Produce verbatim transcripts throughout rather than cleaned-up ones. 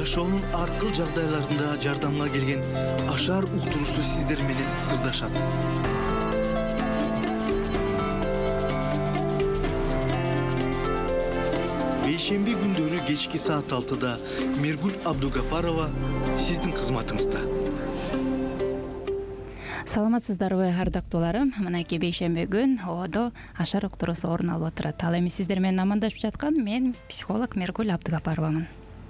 жашоонун ар кыл жагдайларында жардамга келген Ашар уктуруусу сиздер менен сырдашат. Бейшемби күндөрү кечки саат алтыда Миргүл Абдугапарова сиздин кызматыңызда. Саламатсыздарбы ардактууларым? Мынакей бейшемби күн Оодо Ашар уктуруусу орун алып отурат. Ал эми сиздер менен амандашып жаткан мен психолог Миргүл Абдугапаровамын.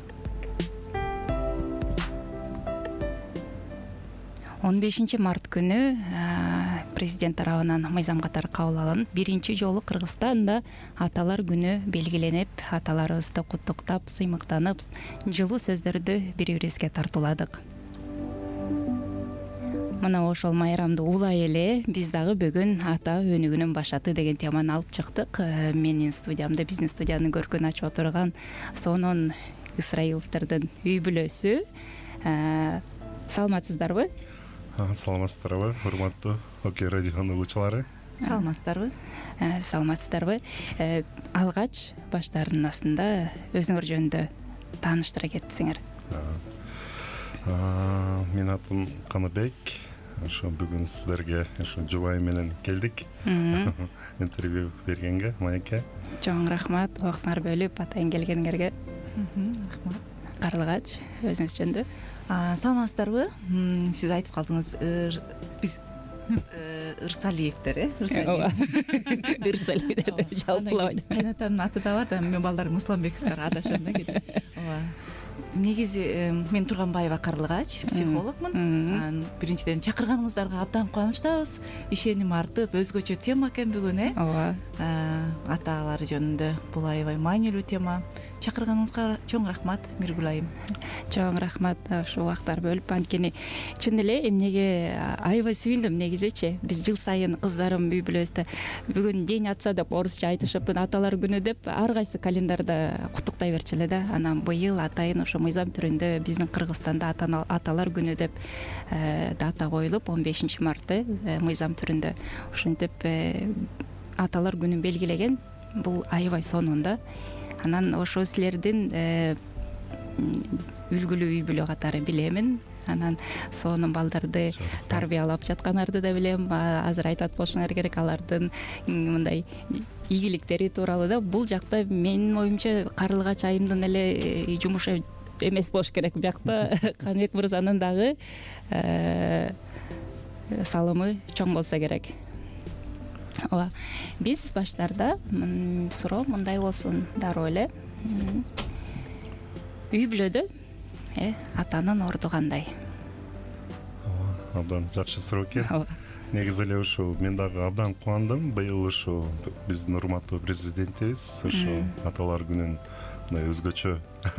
он бешинчи март күнү президент тарабынан мыйзам катары кабыл алынып, биринчи жолу Кыргызстанда аталар күнү белгиленип, аталарыбызды куттуктап, сыймыктанып, жылуу сөздөрдү бири-бирибизге тартууладык. Мына ошол майрамды улай эле биз дагы бүгүн ата өнүгүүнүн башаты деген теманы алып чыктык. Менин студиямда, биздин студиянын көркүн ачып отурган сонун Ысрайыловдордун үй бүлөсү. Саламатсыздарбы? Саламатсыздарбы, урматтуу Окей радионун угуучулары. Саламатсыздарбы? Саламатсыздарбы. Алгач баштарынын астында өзүңөр жөнүндө тааныштыра кетсеңер. Менин атым Каныбек. Ошо бүгүн сиздерге ошо жубайым менен келдик. Интервью бергенге, Майке. Чоң рахмат, убактыңар бөлүп атайын келгениңерге. Рахмат. Карлыгач, өзүңүз жөнүндө. Саламатсыздарбы? Сиз айтып калдыңыз, биз Ырсалиевдер, э? Ырсалиевдер жалпылабайт. Кайнатанын аты да бар да, мен балдарым Мусламбековдор адашам да кетип. Ооба. Негизи мен Турганбаева Карлыгач, психологмун. Биринчиден чакырганыңыздарга абдан кубанычтабыз. Ишеним артып, өзгөчө тема экен бүгүн, э? Ооба. Аталар жөнүндө бул аябай маанилүү тема. Чакырганыңызга чоң рахмат, Миргүл айым. Чоң рахмат, ушул убактар бөлүп, анткени чын эле эмнеге аябай сүйүндүм негизичи. Биз жыл сайын кыздарым үй бүлөбүздө бүгүн день отца деп орусча айтышып, аталар күнү деп ар кайсы календарда куттуктай берчү эле да. Анан быйыл атайын ошо мыйзам түрүндө биздин Кыргызстанда аталар күнү деп дата коюлуп, он бешинчи мартты мыйзам түрүндө ушинтип аталар күнүн белгилеген. Бул аябай сонун да. Анан ошо силердин үлгүлүү үй бүлө катары билемин. Анан сонун балдарды тарбиялап жатканыңарды да билем. Азыр айтат болушуңар керек алардын мындай ийгиликтери тууралуу да. Бул жакта менин оюмча Карлыгач айымдын эле жумушу эмес болуш керек. Биякта Каныбек мырзанын дагы салымы чоң болсо керек. Ооба. Биз баштарда суроо мындай болсун дароо эле. Үй бүлөдө атанын орду кандай? Ооба, абдан жакшы суроо экен. Негизи эле ушу мен дагы абдан кубандым. Быйыл ушу биздин урматтуу президентибиз ушу аталар күнүн мындай өзгөчө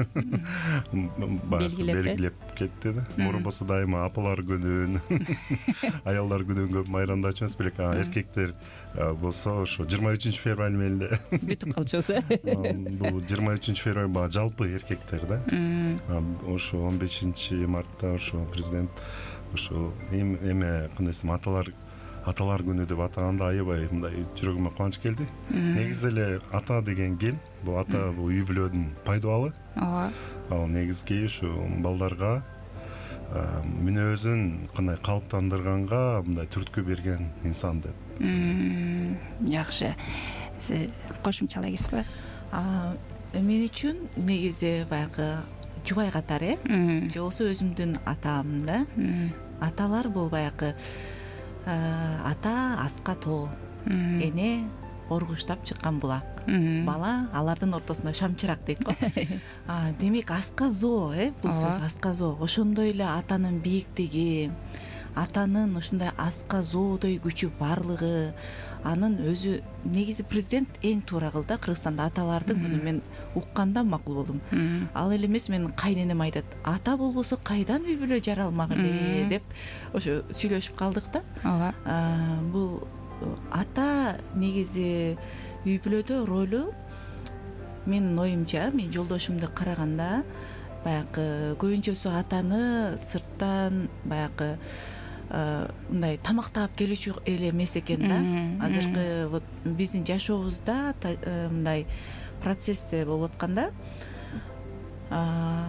белгилеп кетти да. Мурун болсо дайыма апалар күнүн, аялдар күнүн көп майрамдачу эмес белек. Эркектер болсо ошо жыйырма үчүнчү февраль менен эле бүтүп калчубуз. Бул жыйырма үчүнчү февраль баягы жалпы эркектер да. Ошо он бешинчи мартта ошо президент ошо эме кандай десем аталар аталар күнү деп атаганда аябай мындай жүрөгүмө кубаныч келди. Негизи эле ата деген кел, бул ата бул үй бүлөнүн пайдабалы. Ооба. Ал негизги ушу балдарга мүнөзүн кандай калыптандырганга мындай түрткү берген инсан деп. Жакшы. Сиз кошумчалай кетсизби? Мен үчүн негизи баягы жубай катары, э? Же болсо өзүмдүн атам да. Аталар бул баягы ата аска тоо, эне оргуштап чыккан булак, бала алардын ортосунда шамчырак дейт го. Демек асказоо, э, бул сөз асказоо. Ошондой эле атанын бийиктиги, атанын ушундай асказоодой күчү барлыгы, анын өзү негизи президент эң туура кылды. Кыргызстанда аталардын күнүн мен укканда макул болдум. Ал эле эмес, менин кайненем айтат, ата болбосо кайдан үй бүлө жаралмак эле деп ошо сүйлөшүп калдык да. Ооба. Бул ата негизи үй бүлөдө ролу менин оюмча, мен жолдошумду караганда баягы көбүнчөсү атаны сырттан баягы мындай тамактап келүүчү эле эмес экен да. Азыркы вот биздин жашообузда мындай процессте болуп атканда ага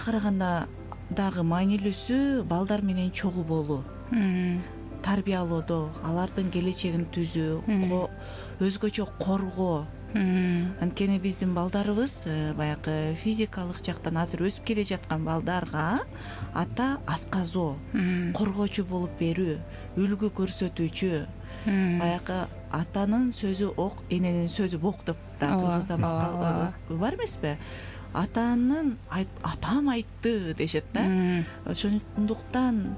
караганда дагы маанилүүсү балдар менен чогуу болуу, тарбиялоодо, алардын келечегин түзүү, өзгөчө коргоо. Анткени биздин балдарыбыз баягы физикалык жактан азыр өсүп келе жаткан балдарга ата асказоо, коргоочу болуп берүү, үлгү көрсөтүүчү, баягы атанын сөзү ок, эненин сөзү бок деп да кыргызда мактал бар эмеспи? Атанын атам айтты дешет да. Ошондуктан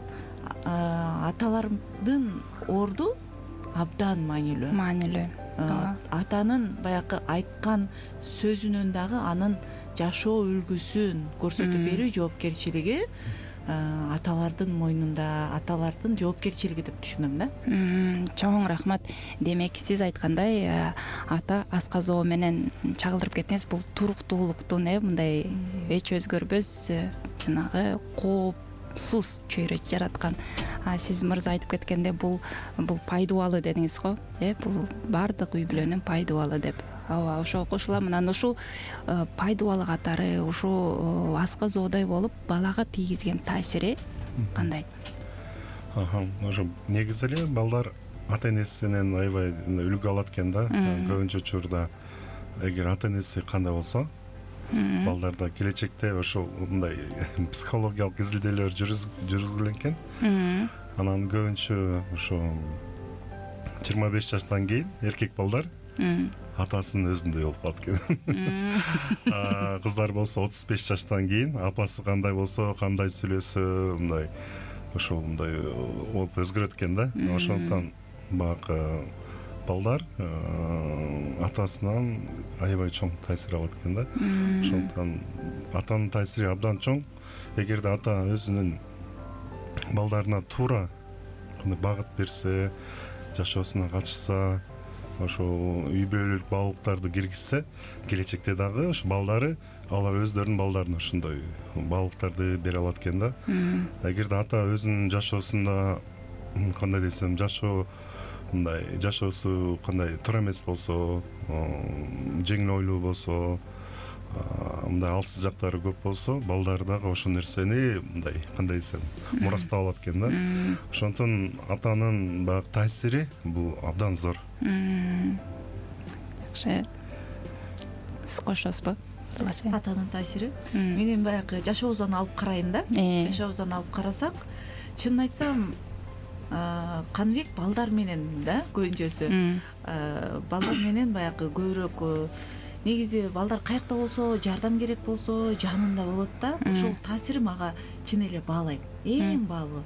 аталардын орду абдан маанилүү. Маанилүү. Атанын баягы айткан сөзүнөн дагы анын жашоо үлгүсүн көрсөтүп берүү жоопкерчилиги аталардын мойнунда, аталардын жоопкерчилиги деп түшүнөм да. Чоң рахмат. Демек сиз айткандай ата асказоо менен чагылдырып кеттиңиз. Бул туруктуулуктун мындай эч өзгөрбөс жанагы коопсуз чөйрө жараткан. Сиз мырза айтып кеткенде бул бул пайдубалы дедиңиз го. Э бул баардык үй бүлөнүн пайдубалы деп. Ооба, ошого кошулам. Анан ушул пайдубалы катары ушул асказоодой болуп балага тийгизген таасири кандай? Ошо негизи эле балдар ата энесинен аябай үлгү алат экен да. Көбүнчө учурда эгер ата энеси кандай болсо, балдарда келечекте ошол мындай психологиялык изилдөөлөр жүргүзүлгөн экен. Анан көбүнчө ошо жыйырма беш жаштан кийин эркек балдар атасынын өзүндөй болуп калат экен. Кыздар болсо отуз беш жаштан кийин апасы кандай болсо, кандай сүйлөсө, мындай ошол мындай болуп өзгөрөт экен да. Ошондуктан баягы балдар атасынан аябай чоң таасир алат экен да. Ошондуктан атанын таасири абдан чоң. Эгерде ата өзүнүн балдарына туура багыт берсе, жашоосуна катышса, ошо үй бүлөлүк баалуулуктарды киргизсе, келечекте дагы ошо балдары алар өздөрүнүн балдарына ошондой баалуулуктарды бере алат экен да. Эгерде ата өзүнүн жашоосунда кандай десем, жашоо мындай жашоосу кандай туура эмес болсо, жеңил ойлуу болсо, мындай алсыз жактары көп болсо, балдар дагы ошол нерсени мындай кандай десем, мурастап алат экен да. Ошондон атанын баягы таасири бул абдан зор. Жакшы. Сиз кошосузбу? Атанын таасири менин баягы жашообуздан алып карайын да. Жашообуздан алып карасак, чынын айтсам, Каныбек балдар менен да көбүнчөсү балдар менен баягы көбүрөөк, негизи балдар каякта болсо, жардам керек болсо жанында болот да. Ошол таасири мага чын эле баалайм, эң баалуу.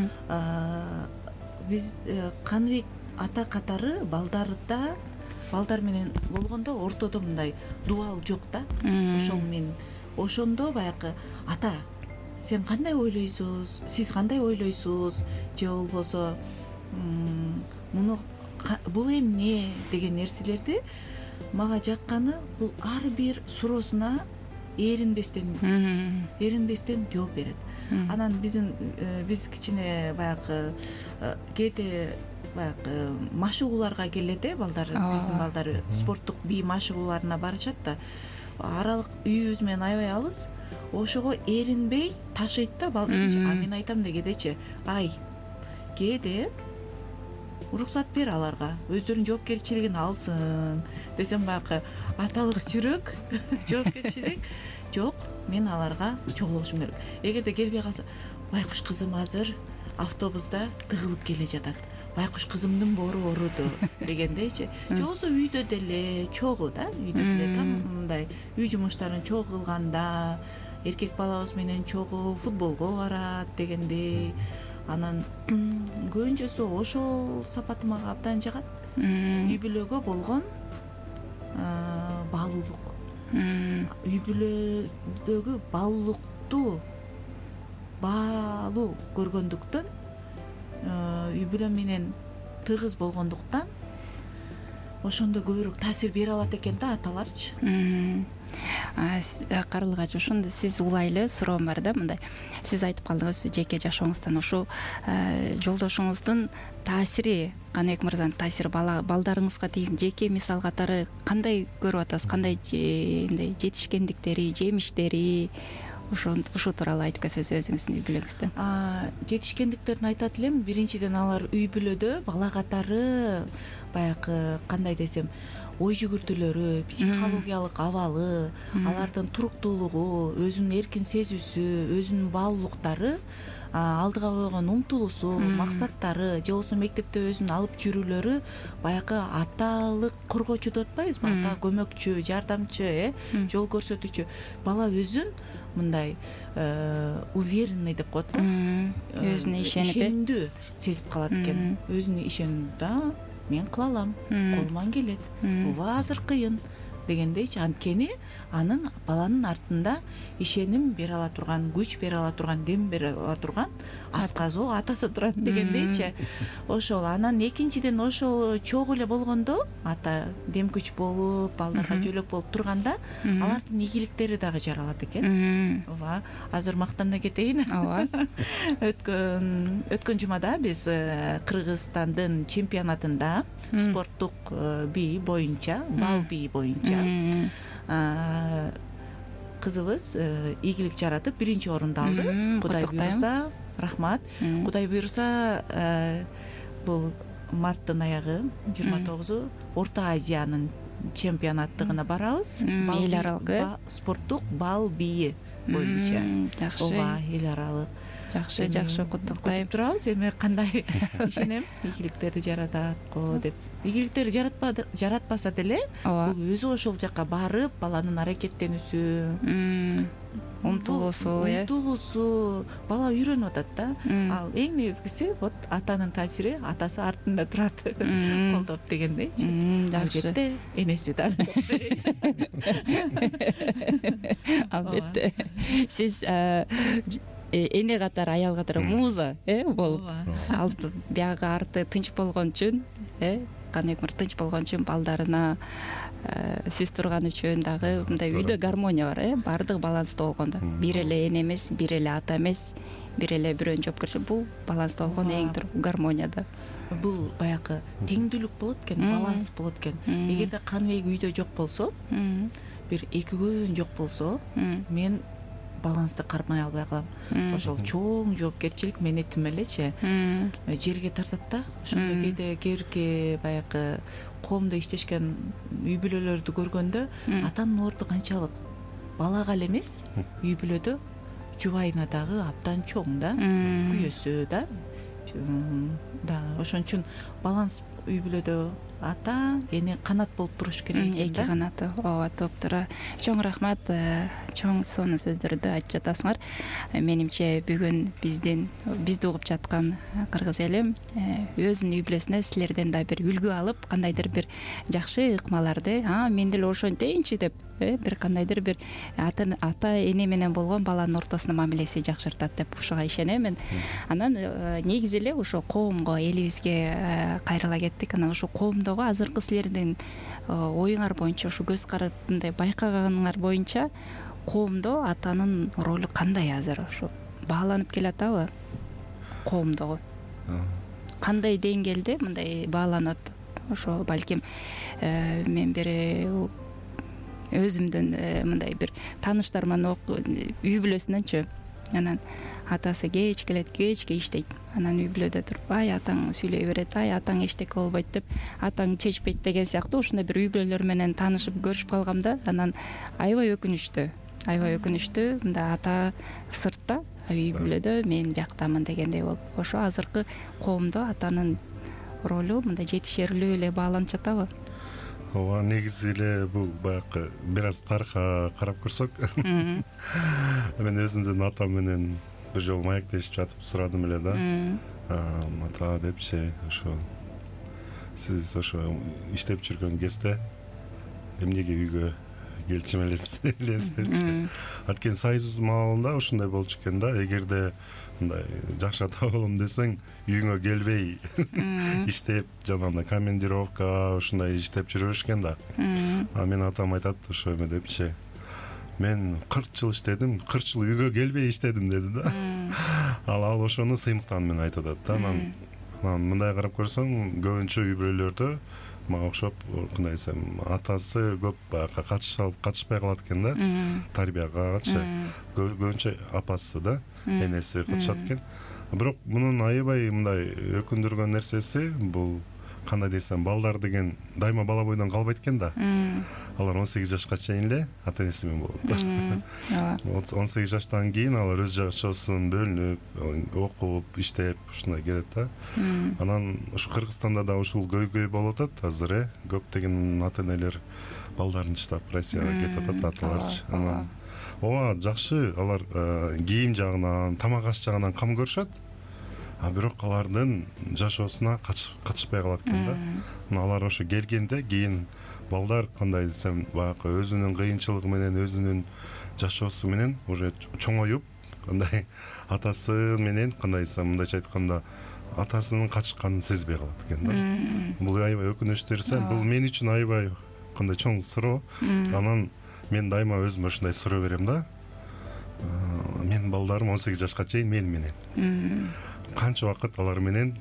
Биз Каныбек ата катары балдарда, балдар менен болгондо ортодо мындай дуал жок да. Ошол мен ошондо баягы ата сен кандай ойлойсуз, сиз кандай ойлойсуз, же болбосо муну бул эмне деген нерселерди мага жакканы бул ар бир суроосуна эринбестен эринбестен жооп берет. Анан биздин биз кичине баягы кээде баягы машыгууларга келет, балдар, биздин балдар спорттук бий машыгууларына барышат да. Аралык үйүбүз менен аябай алыс. Ошого эринбей ташыйт да балдар. А мен айтам да кээдечи, ай, кээде уруксат бер аларга, өздөрүнүн жоопкерчилигин алсын десем, баягы аталык жүрөк, жоопкерчилик жок, мен аларга чогуу болушум керек. Эгерде келбей калса, байкуш кызым азыр автобуста тыгылып келе жатат, байкуш кызымдын боору ооруду дегендейчи. Же болбосо үйдө деле чогуу да, үйдө деле там мындай үй жумуштарын чогуу кылганда, эркек балабыз менен чогуу футболго барат дегендей. Анан көбүнчөсү ошол сапаты мага абдан жагат. Үй бүлөгө болгон баалуулук. Үй бүлөдөгү баалуулукту баалуу көргөндүктөн, үй бүлө менен тыгыз болгондуктан ошондо көбүрөөк таасир бере алат экен да аталарчы. Карлыгач, ошондо сиз улайлы суроом бар да, мындай. Сиз айтып калдыңыз жеке жашооңуздан ушул жолдошуңуздун таасири, Каныбек мырзанын таасири балдарыңызга тийгизген жеке мисал катары кандай көрүп атасыз? Кандай жетишкендиктери, жемиштери, ошо ушул тууралуу айтып кетсеңиз өзүңүздүн үй бүлөңүздөн. Жетишкендиктерин айтат элем. Биринчиден алар үй бүлөдө бала катары баягы кандай десем, ой жүгүртүүлөрү, психологиялык абалы, алардын туруктуулугу, өзүнүн эркин сезүүсү, өзүнүн баалуулуктары, алдыга койгон умтулуусу, максаттары, же болбосо мектепте өзүнүн алып жүрүүлөрү баягы аталык коргоочу деп атпайбызбы? Ата көмөкчү, жардамчы, э, жол көрсөтүүчү. Бала өзүн мындай уверенный деп коет го. Өзүнө ишенип, ишендүү сезип калат экен. Өзүнө ишенүү, да, мен кыла алам, колуман келет. Ооба азыр кыйын дегендейчи. Анткени анын баланын артында ишеним бере ала турган, күч бере ала турган, дем бере ала турган асказоо атасы турат дегендейчи. Ошол. Анан экинчиден ошол чогуу эле болгондо, ата дем күч болуп, балдарга жөлөк болуп турганда, алардын ийгиликтери дагы жаралат экен. Ооба. Азыр мактана кетейин. Ооба. Өткөн өткөн жумада биз Кыргызстандын чемпионатында спорттук бий боюнча, бал бий боюнча кызыбыз ийгилик жаратып биринчи орунду алды. Кудай буйруса, рахмат. Кудай буйруса, бул марттын аягы жыйырма тогузу Орто Азиянын чемпионаттыгына барабыз. Эл аралык спорттук бал бийи боюнча. Жакшы. Ооба, эл аралык. Жакшы, жакшы, куттуктайм. Турабыз, эми кандай ишенем, ийгиликтерди жаратат го деп. Ийгиликтерди жаратпады, жаратпаса деле, бул өзү ошол жака барып, баланын аракеттенүүсү, умтулуусу, э, умтулуусу, бала үйрөнүп атат да. Ал эң негизгиси вот атанын таасири, атасы артында турат, колдоп дегендейчи. Албетте, энеси да. Албетте. Сиз эне катары, аял катары муза, э, болуп, ал биягы арты тынч болгон үчүн, э, Каныбек мырза тынч болгон үчүн балдарына сиз турган үчүн дагы мындай үйдө гармония бар, э, баардыгы баланстуу болгондо. Бир эле эне эмес, бир эле ата эмес, бир эле бирөөнүн жоопкерчилиги, бул баланстуу болгон эң тур гармонияда. Бул баягы теңдүүлүк болот экен, баланс болот экен. Эгерде Каныбек үйдө жок болсо, бир эки күн жок болсо, мен балансты кармай албай калам. Ошол чоң жоопкерчилик мени түм элечи жерге тартат да. Ошондо кээде кээбирки баягы коомдо иштешкен үй бүлөлөрдү көргөндө атанын орду канчалык балага эле эмес, үй бүлөдө жубайына дагы абдан чоң да, күйөөсү да. Да, ошон үчүн баланс үй бүлөдө ата, эне канат болуп туруш керек экен да. Эки канаты, ооба, топтура. Чоң рахмат, чоң сонун сөздөрдү айтып жатасыңар. Менимче бүгүн биздин бизди угуп жаткан кыргыз элим өзүнүн үй бүлөсүнө силерден да бир үлгү алып, кандайдыр бир жакшы ыкмаларды, а мен деле ошентейинчи деп, бир кандайдыр бир ата ата эне менен болгон баланын ортосунда мамилеси жакшыртат деп ушуга ишенем. Анан негизи эле ошо коомго, элибизге кайрыла кеттик. Анан ошо коомдогу азыркы силердин оюңар боюнча, ушу көз карап мындай байкаганыңар боюнча, коомдо атанын ролу кандай азыр? Ошо бааланып келатабы коомдогу? Кандай деңгээлде мындай бааланат? Ошо балким мен бир өзүмдүн мындай бир тааныштарыман үй бүлөсүнөнчү, анан атасы кеч келет, кечке иштейт. Анан үй бүлөдө туруп, ай атаң сүйлөй берет, ай атаң эчтеке болбойт деп, атаң чечпейт деген сыяктуу ушундай бир үй бүлөлөр менен таанышып көрүшүп калгамда, анан аябай өкүнүчтүү, аябай өкүнүчтүү, мындай ата сыртта, үй бүлөдө мен бияктамын дегендей болуп. Ошо азыркы коомдо атанын ролу мындай жетишерлүү эле бааланып жатабы? Ооба, негизи эле бул баягы бир аз тарыхка карап көрсөк, мен өзүмдүн атам менен бир жолу маектешип жатып сурадым эле да. Ата депчи, ошо сиз ошо иштеп жүргөн кезде эмнеге үйгө келчү элес депчи. Анткени союз маалында ушундай болчу экен да, эгерде мындай жакшы ата болом десең, үйүңө келбей иштеп, жанагындай командировка ушундай иштеп жүрө беришкен да. А мен атам айтат ошо эме депчи, мен кырк жыл иштедим, кырк жыл үйгө келбей иштедим деди да. Ал ал ошону сыймыктан менен айтып атат да. Анан мындай карап көрсөң, көбүнчө үй бүлөлөрдө мага окшоп кандай десем атасы көп баягы катышып катышпай калат экен да тарбиягачы көбүнчө апасы да энеси катышат экен. Бирок мунун аябай мындай өкүндүргөн нерсеси бул кандай десем балдар деген дайыма бала бойдон калбайт экен да. Алар он сегиз жашка чейин эле ата энеси менен болот. он сегиз жаштан кийин алар өз жашоосун бөлүнүп, окуп, иштеп ушундай кетет да. Анан ушу Кыргызстанда да ушул көйгөй болуп атат азыр, э. Көптөгөн ата энелер балдарын таштап Россияга кетип атат аталарчы. Анан ооба жакшы, алар кийим жагынан, тамак аш жагынан кам көрүшөт. А бирок алардын жашоосуна катышпай калат экен да. Алар ошо келгенде кийин балдар кандай десем баягы өзүнүн кыйынчылыгы менен, өзүнүн жашоосу менен уже чоңоюп, кандай атасы менен кандай десем мындайча айтканда атасынын качканын сезбей калат экен да. Бул аябай өкүнүчтүү нерсе. Бул мен үчүн аябай кандай чоң суроо. Анан мен дайыма өзүмө ушундай суроо берем да. Менин балдарым он сегиз жашка чейин мен менен. Канча убакыт алар менен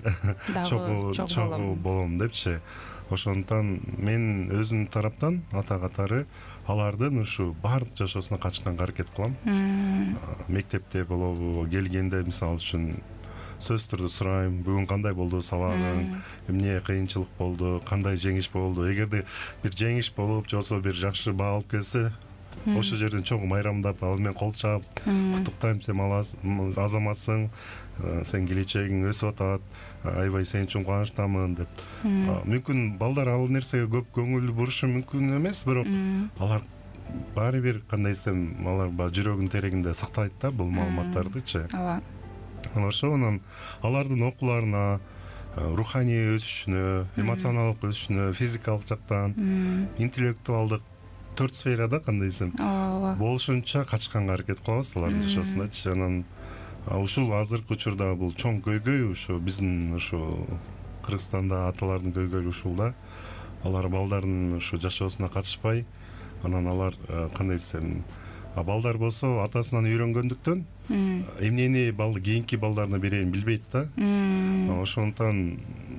чогуу болом депчи. Ошондуктан мен өзүм тараптан ата катары алардын ушу баардык жашоосуна качканга аракет кылам. Мектепте болобу, келгенде мисалы үчүн сөзсүз түрдө сурайм, бүгүн кандай болду сабагың, эмне кыйынчылык болду, кандай жеңиш болду. Эгерде бир жеңиш болуп, же болбосо бир жакшы баа алып келсе, ошол жерден чогуу майрамдап, ал менен кол чаап, куттуктайм, сен азаматсың, сен келечегиң өсүп атат, аябай сен үчүн кубанычтамын деп. Мүмкүн балдар ал нерсеге көп көңүл бурушу мүмкүн эмес, бирок алар баары бир кандай десем, алар жүрөгүнүн терегинде сактайт да бул маалыматтардычы. Ооба. Ошонун алардын окууларына, руханий өсүшүнө, эмоционалдык өсүшүнө, физикалык жактан, интеллектуалдык төрт сферада кандай десем болушунча качканга аракет кылабыз алардын жашоосундачы. Анан ушул азыркы учурда бул чоң көйгөй ушу биздин ушу Кыргызстанда аталардын көйгөйү ушул да. Алар балдардын ушу жашоосуна катышпай, анан алар кандай десем, балдар болсо атасынан үйрөнгөндүктөн эмнени балды кийинки балдарына берерин билбейт да. Ошондуктан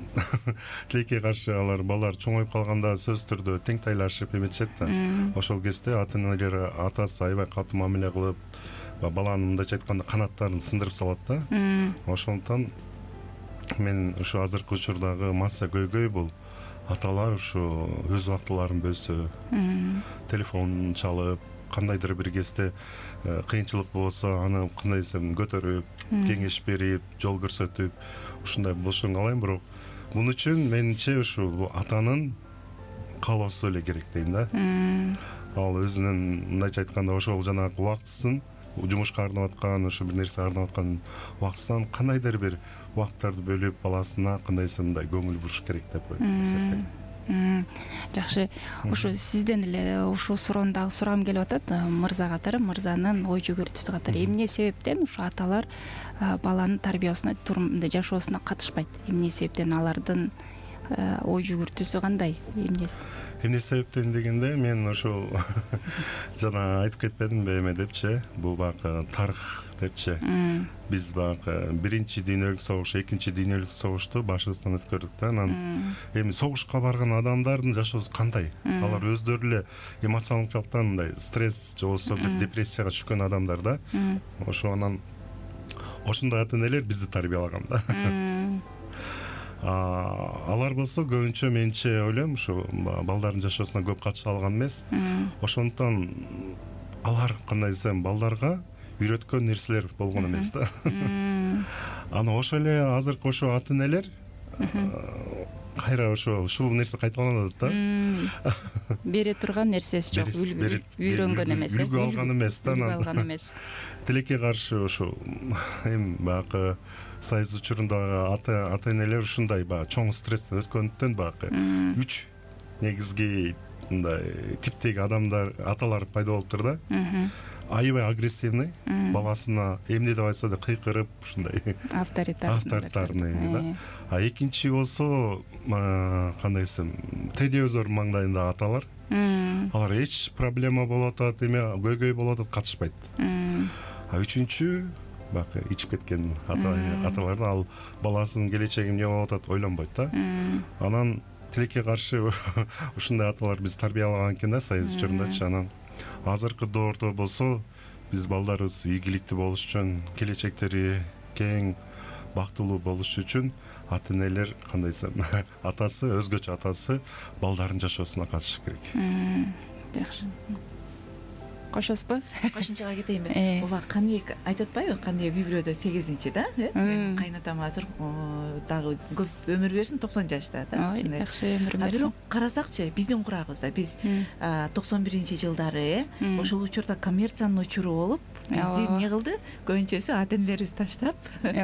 тилекке каршы алар балдар чоңоюп калганда сөзсүз түрдө тең тайлашып эметишет да. Ошол кезде ата энелер атасы аябай катуу мамиле кылып, баланын мындайча айтканда канаттарын сындырып салат да. Ошондуктан мен ушу азыркы учурдагы масса көйгөй бул аталар ушу өз убактыларын бөлсө, телефон чалып, кандайдыр бир кезде кыйынчылык болсо аны кандай десем көтөрүп, кеңеш берип, жол көрсөтүп, ушундай болушун каалайм. Бирок мун үчүн менимче ушу атанын каалоосу эле керек дейм да. Ал өзүнүн мындайча айтканда ошол жанагы убактысын, жумушка арнап аткан, ошо бир нерсе арнап аткан убактысынан кандайдыр бир убакыттарды бөлүп баласына кандай десем мындай көңүл буруш керек деп эсептейм. Жакшы. Ушу сизден эле ушул суроону дагы сурагым келип атат. Мырза катары, мырзанын ой жүгүртүүсү катары эмне себептен ушу аталар баланын тарбиясына, турмунда жашоосуна катышпайт? Эмне себептен алардын ой жүгүртүүсү кандай? Эмне? Эмне себептен дегенде мен ошол жана айтып кетпедимби эме депчи, бул баягы тарых депчи. Биз баягы биринчи дүйнөлүк согуш, экинчи дүйнөлүк согушту башыбыздан өткөрдүк да. Анан эми согушка барган адамдардын жашоосу кандай? Алар өздөрү эле эмоционалдык жактан мындай стресс же болбосо бир депрессияга түшкөн адамдар да. Ошо анан ошондой ата энелер бизди тарбиялаган да. Алар болсо көбүнчө менче ойлойм ушу балдардын жашоосуна көп катыша алган эмес. Ошондуктан алар кандай десем балдарга үйрөткөн нерселер болгон эмес да. Аны ошо эле азыркы ошо ата энелер кайра ошо ушул нерсе кайталанат да. Бере турган нерсеси жок, үйрөнгөн эмес, үлгү алган эмес да. Алган эмес. Тилекке каршы ошо эми баягы сайыз учурундагы ата ата энелер ушундай баягы чоң стресстен өткөндүктөн баягы үч негизги мындай типтеги адамдар, аталар пайда болуптур да. Аябай агрессивный, баласына эмне деп айтса да кыйкырып, ушундай авторитарный да. А экинчи болсо кандай десем, телевизор маңдайында аталар. Алар эч проблема болуп атат, эме көйгөй болуп атат, катышпайт. А үчүнчү бакы ичип кеткен аталар ал баласынын келечеги эмне болуп атат ойлонбойт да. Анан тилекке каршы ушундай аталар биз тарбиялаган экен да союз учурундачы. Анан азыркы доордо болсо биз балдарыбыз ийгиликтүү болуш үчүн, келечектери кең, бактылуу болуш үчүн ата энелер кандай десем атасы, өзгөчө атасы балдарын жашоосуна катышыш керек. Жакшы. Кошосузбу? Кошумчага кетейинби? Ооба, Каныбек айтып атпайбы? Каныбек үй бүлөдө сегизинчи да, э? Менин кайнатам азыр дагы көп өмүр берсин, токсон жашта да. Ой, жакшы өмүр берсин. Бирок карасакчы, биздин курагыбызда биз токсон биринчи жылдары, э, ошол учурда коммерциянын учуру болуп, бизди эмне кылды? Көбүнчөсү ата энелерибиз таштап,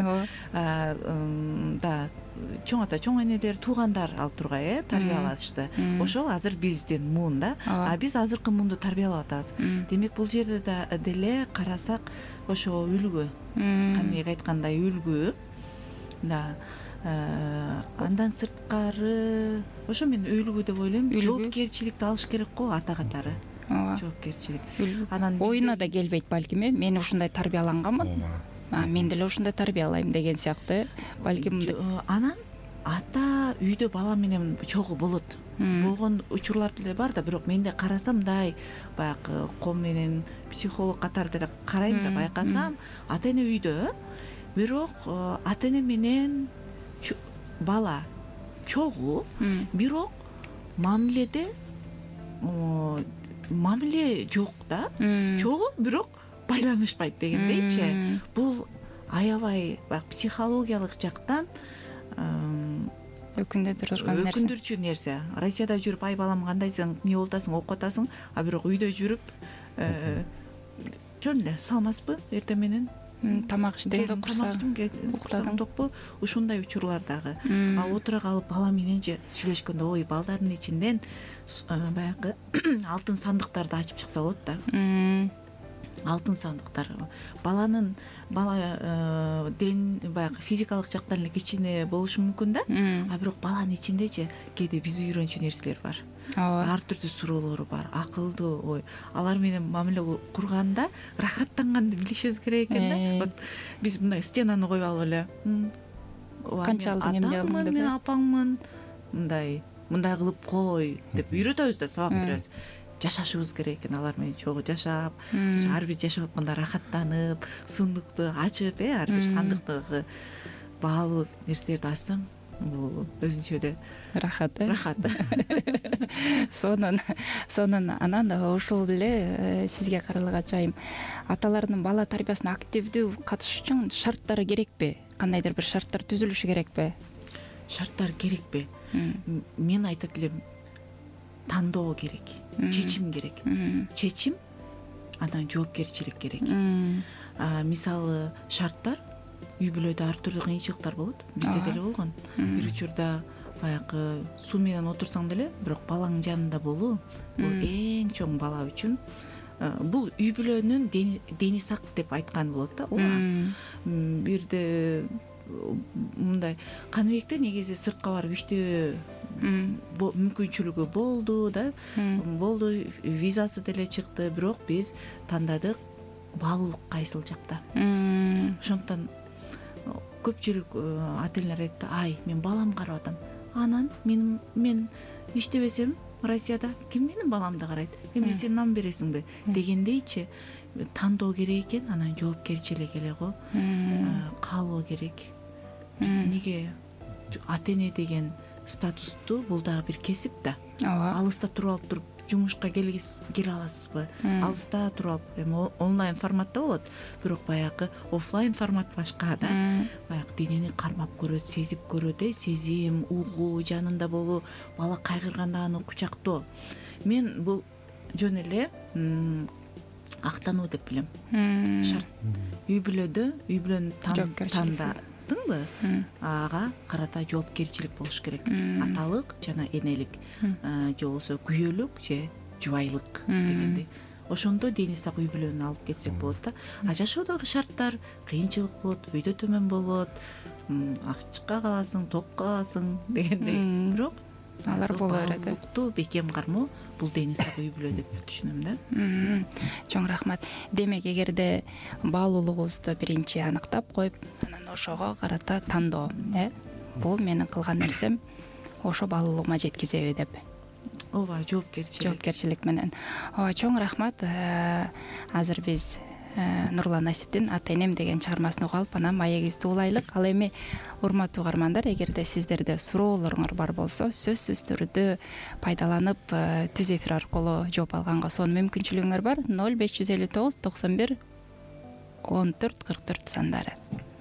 да чоң ата, чоң энелер, туугандар алып тургай, э, тарбиялашты. Ошол азыр биздин муун да. А биз азыркы муунду тарбиялап атабыз. Демек бул жерде да деле карасак, ошо үлгү, Каныбек айткандай үлгү. Да. Андан сырткары, ошо мен үлгү деп ойлойм. Жоопкерчиликти алыш керек го ата катары. Жоопкерчилик. Анан оюна да келбейт балким, э, мен ушундай тарбияланганмын. Мен деле ушундай тарбиялайм деген сыяктуу, балким. Анан ата үйдө бала менен чогуу болот. Болгон учурлар деле бар да, бирок менде карасам мындай баягы ком менен психолог катары деле карайм да, байкасам ата эне үйдө, бирок ата эне менен бала чогуу, бирок мамиледе мамиле жок да, чогуу, бирок байланышпайт дегендейчи. Бул аябай баягы психологиялык жактан өкүндүрүп турган нерсе. Өкүндүрчү нерсе. Россияда жүрүп, ай балам кандайсың, эмне болуп атасың, окуп атасың, а бирок үйдө жүрүп, жөн эле салмаспы эртең менен? Тамак иштейм, курсагым, уктадым токпу, ушундай учурлардагы. А отура калып бала менен же сүйлөшкөндө, ой, балдардын ичинден баягы алтын сандыктарды ачып чыкса болот да. Алтын сандыктар. Баланын бала ден баягы физикалык жактан эле кичине болушу мүмкүн да, а бирок баланын ичиндечи кээде бизи үйрөнчү нерселер бар. Ар түрдүү суроолору бар, акылдуу, ой, алар менен мамиле курганда рахаттанганды билишибиз керек экен да. Вот биз мындай стенаны коюп алып эле, канчалык эмне алдым деп, мен апаңмын, мындай, мындай кылып кой деп үйрөтөбүз да, сабак беребиз. Жашашыбыз керек экен, алар менен чогуу жашап, ар бир жашап атканда рахаттанып, сундукту ачып, э, ар бир сандыктагы баалуу нерселерди ачсаң, бул өзүнчө эле рахат, э? Рахат. Сонун, сонун анан ошол эле сизге каралгачы айым, аталардын бала тарбиясына активдүү катышыш үчүн шарттары керекпи? Кандайдыр бир шарттар түзүлүшү керекпи? Шарттар керекпи? Мен айтат элем, тандоо керек, чечим керек. Чечим, анан жоопкерчилик керек. Мисалы, шарттар үй бүлөдө ар түрдүү кыйынчылыктар болот. Бизде деле болгон. Бир учурда баягы суу менен отурсаң деле, бирок балаң жанында болуу бул эң чоң бала үчүн. Бул үй бүлөнүн дени сак деп айткан болот да. Бирде мындай Каныбекте негизи сыртка барып иштөө мүмкүнчүлүгү болду да, болду, визасы деле чыкты, бирок биз тандадык баалуулук кайсыл жакта. Ошондон көпчүлүк ата энелер айтты, ай, мен балам карап атам. Анан мен мен иштебесем Россияда ким менин баламды карайт? Эмне сен нам бересиңби дегендейчи тандоо керек экен, анан жоопкерчилик эле го, каалоо керек. Биз эмнеге ата эне деген статусту, бул дагы бир кесип да. Алыста туруп алып туруп жумушка келе аласызбы? Алыста туруп, эми онлайн форматта болот, бирок баягы офлайн формат башка да. Баягы денени кармап көрөт, сезип көрөт, э, сезим, угуу, жанында болуу, бала кайгырганда аны кучактоо. Мен бул жөн эле актануу деп билем. Шарт. Үй бүлөдө, үй бүлөнү тандадыңбы? Ага карата жоопкерчилик болуш керек. Аталык жана энелик, же болбосо күйөөлүк же жубайлык дегендей. Ошондо дени сак үй бүлөнү алып кетсек болот да. А жашоодогу шарттар кыйынчылык болот, өйдө төмөн болот, ачыкка каласың, ток каласың дегендей. Бирок алар боло берет. Баалуулукту бекем кармоо бул дени сак үй бүлө деп түшүнөм да. Чоң рахмат. Демек, эгерде баалуулугубузду биринчи аныктап коюп, анан ошого карата тандоо, э? Бул менин кылган нерсем. ошо баалуулугума жеткизеби деп. ооба, жоопкерчилик. Жоопкерчилик менен. Ооба, чоң рахмат. Азыр биз Нурлан Насиптин Ата энем деген чыгармасын угуп алып, анан маегибизди улайлык. Ал эми урматтуу угармандар, эгерде сиздерде суроолоруңар бар болсо, сөзсүз түрдө пайдаланып түз эфир аркылуу жооп алганга сонун мүмкүнчүлүгүңөр бар. ноль беш жүз элүү тогуз токсон бир он төрт кырк төрт сандары.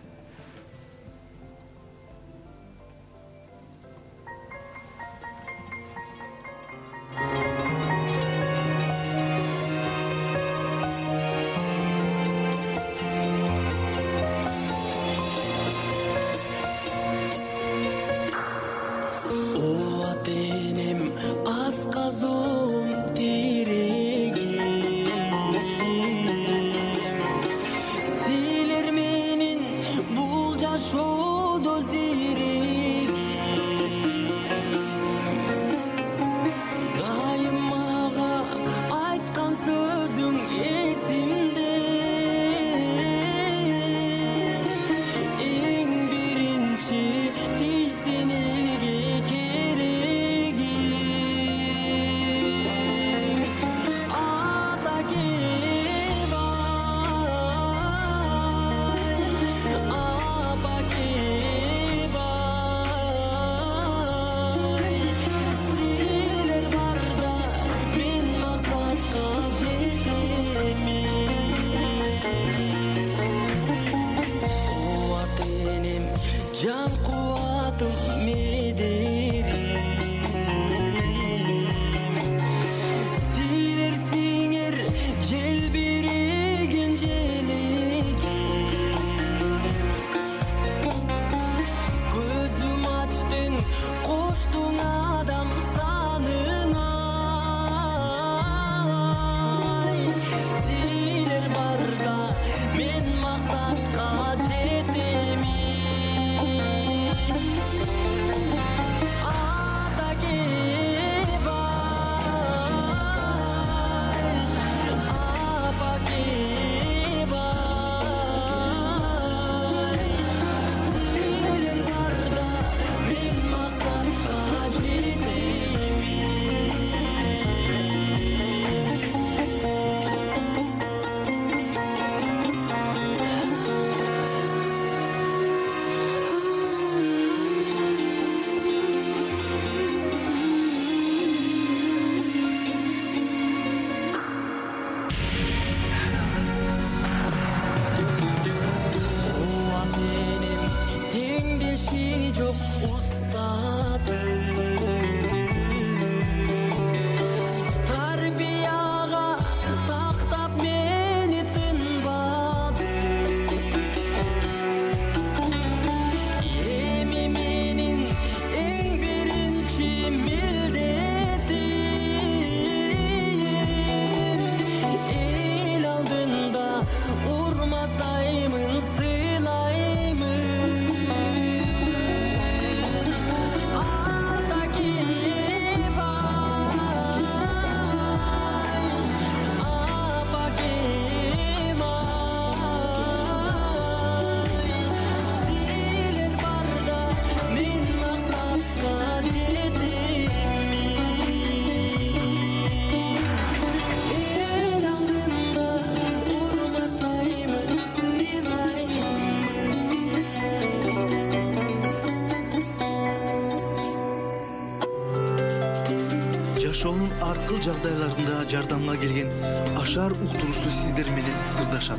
жашоонун ар кыл жагдайларында жардамга келген Ашар уктуруусу сиздер менен сырдашат.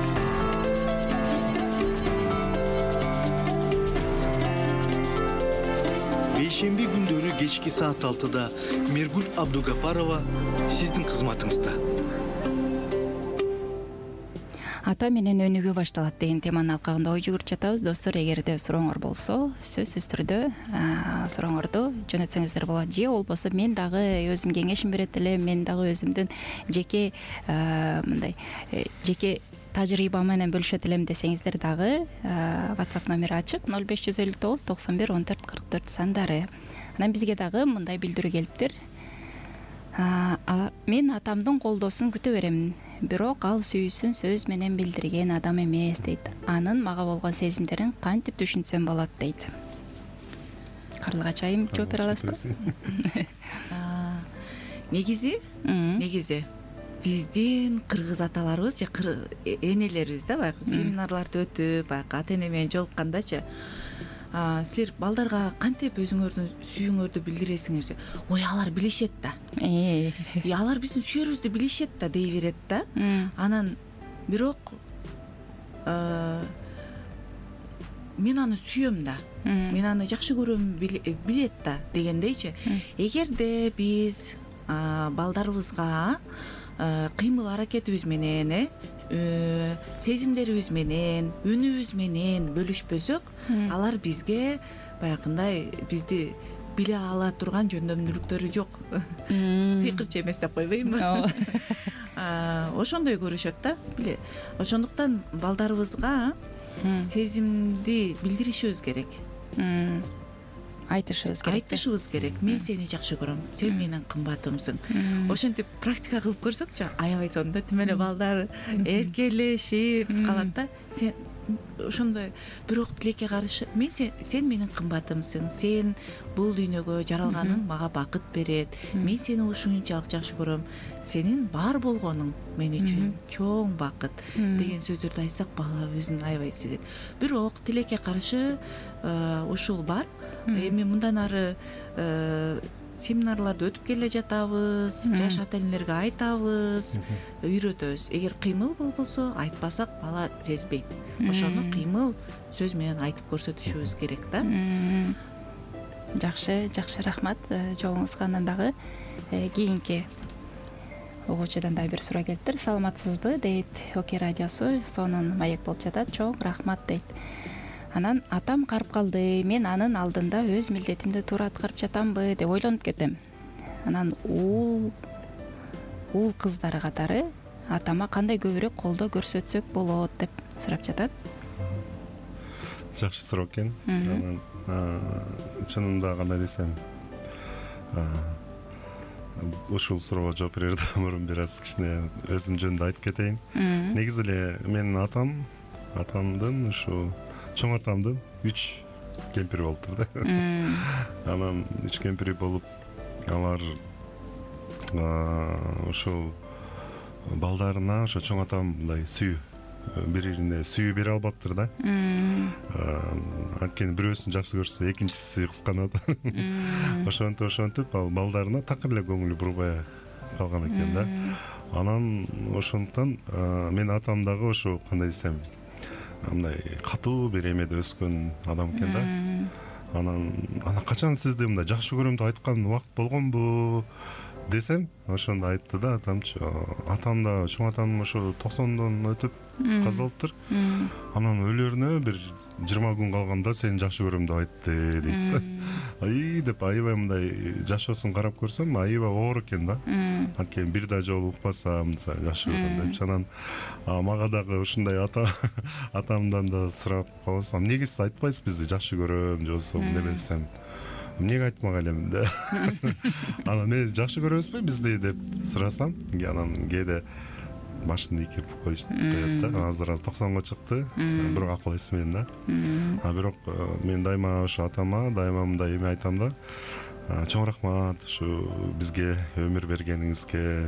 Бейшемби күндөрү кечки саат алтыда Миргүл Абдугапарова сиздин кызматыңызда. Ата менен өнүгүү башталат деген теманын алкагында ой жүгүрүп жатабыз. Достор, эгерде сурооңор болсо, сөзсүз түрдө сурооңорду жөнөтсөңүздөр болот. Же болбосо мен дагы өзүм кеңешим берет элем, мен дагы өзүмдүн жеке мындай жеке тажрыйба менен бөлүшөт элем десеңиздер дагы WhatsApp номери ачык ноль беш жүз элүү тогуз токсон бир он төрт кырк төрт сандары. Анан бизге дагы мындай билдирүү келиптир. Мен атамдын колдосун күтө берем, бирок ал сүйүүсүн сөз менен билдирген адам эмес дейт. Анын мага болгон сезимдерин кантип түшүнсөм болот дейт. Карлыгач айым жооп бере аласызбы? негизи негизи биздин кыргыз аталарыбыз же энелерибиз да баягы семинарларды өтүп баягы ата эне менен жолуккандачы силер балдарга кантип өзүңөрдүн сүйүүңөрдү билдиресиңер? Ой, алар билишет да. Э, алар биздин сүйөрүбүздү билишет да дей берет да. Анан бирок мен аны сүйөм да. Мен аны жакшы көрөм билет да дегендейчи. Эгерде биз балдарыбызга кыймыл аракетибиз менен, сезимдерибиз менен, үнүбүз менен бөлүшпөсөк, алар бизге баягындай бизди биле ала турган жөндөмдүүлүктөрү жок. Сыйкырчы эмес деп койбоймунбу? Ошондой көрүшөт да. Ошондуктан балдарыбызга сезимди билдиришибиз керек. Айтышыбыз керек. Айтышыбыз керек. Мен сени жакшы көрөм, сен менин кымбатымсың. Ошентип практика кылып көрсөкчү, аябай сонда тим эле балдар эркелешип калат да. Сен ошондой бирок тилекке каршы мен сен менин кымбатымсың, сен бул дүйнөгө жаралганың мага бакыт берет, мен сени ушунчалык жакшы көрөм, сенин бар болгонуң мен үчүн чоң бакыт деген сөздөрдү айтсак бала өзүн аябай сезет. Бирок тилекке каршы ушул бар. Эми мындан ары семинарларды өтүп келе жатабыз, жаш ата энелерге айтабыз, үйрөтөбүз. Эгер кыймыл болбосо, айтпасак бала сезбейт. Ошону кыймыл сөз менен айтып көрсөтүшүбүз керек да. Жакшы, жакшы, рахмат жообуңузга. Анан дагы кийинки угуучудан да бир суроо келиптир. Саламатсызбы дейт Оке радиосу, сонун маек болуп жатат. Чоң рахмат дейт. Анан атам карып калды, мен анын алдында өз милдетимди туура аткарып жатамбы деп ойлонуп кетем. Анан уул уул кыздары катары атама кандай көбүрөөк колдоо көрсөтсөк болот деп сурап жатат. Жакшы суроо экен. Анан чынында кандай десем, ушул суроого жооп берерден мурун бир аз кичине өзүм жөнүндө айтып кетейин. Негизи эле менин атам, атамдын ушу чоң атамдын үч кемпири болуптур да. Анан үч кемпири болуп, алар ошол балдарына ошо чоң атам мындай сүйүү, бири-бирине сүйүү бере албаптыр да. Анткени бирөөсүн жакшы көрсө, экинчиси кысканат. Ошентип ошентип ал балдарына такыр эле көңүлү бурбай калган экен да. Анан ошондуктан мен атам дагы ошо кандай десем, мындай катуу бир эмеде өскөн адам экен да. Анан анан качан сизди мындай жакшы көрөм деп айткан убакыт болгонбу десем, ошондо айтты да атамчы. Атам да, чоң атам ошо токсондон өтүп каза болуптур. Анан өлөрүнө бир жыйырма күн калганда сени жакшы көрөм деп айтты дейт. Ай деп аябай мындай жашоосун карап көрсөм, аябай оор экен да. Анткени бир да жолу укпасам, жакшы көрөм деп. Анан мага дагы ушундай ата атамдан да сурап калсам, эмнеге сиз айтпайсыз бизди жакшы көрөм, же болбосо неме десем, эмнеге айтмак элем да. Анан мен жакшы көрөбүзбү бизди деп сурасам, анан кээде башын ийкип коет да. Азыр аз токсонго чыкты, бирок акыл эсмейм да. А бирок мен дайыма ошо атама дайыма мындай эме айтам да. Чоң рахмат ушу бизге өмүр бергениңизге,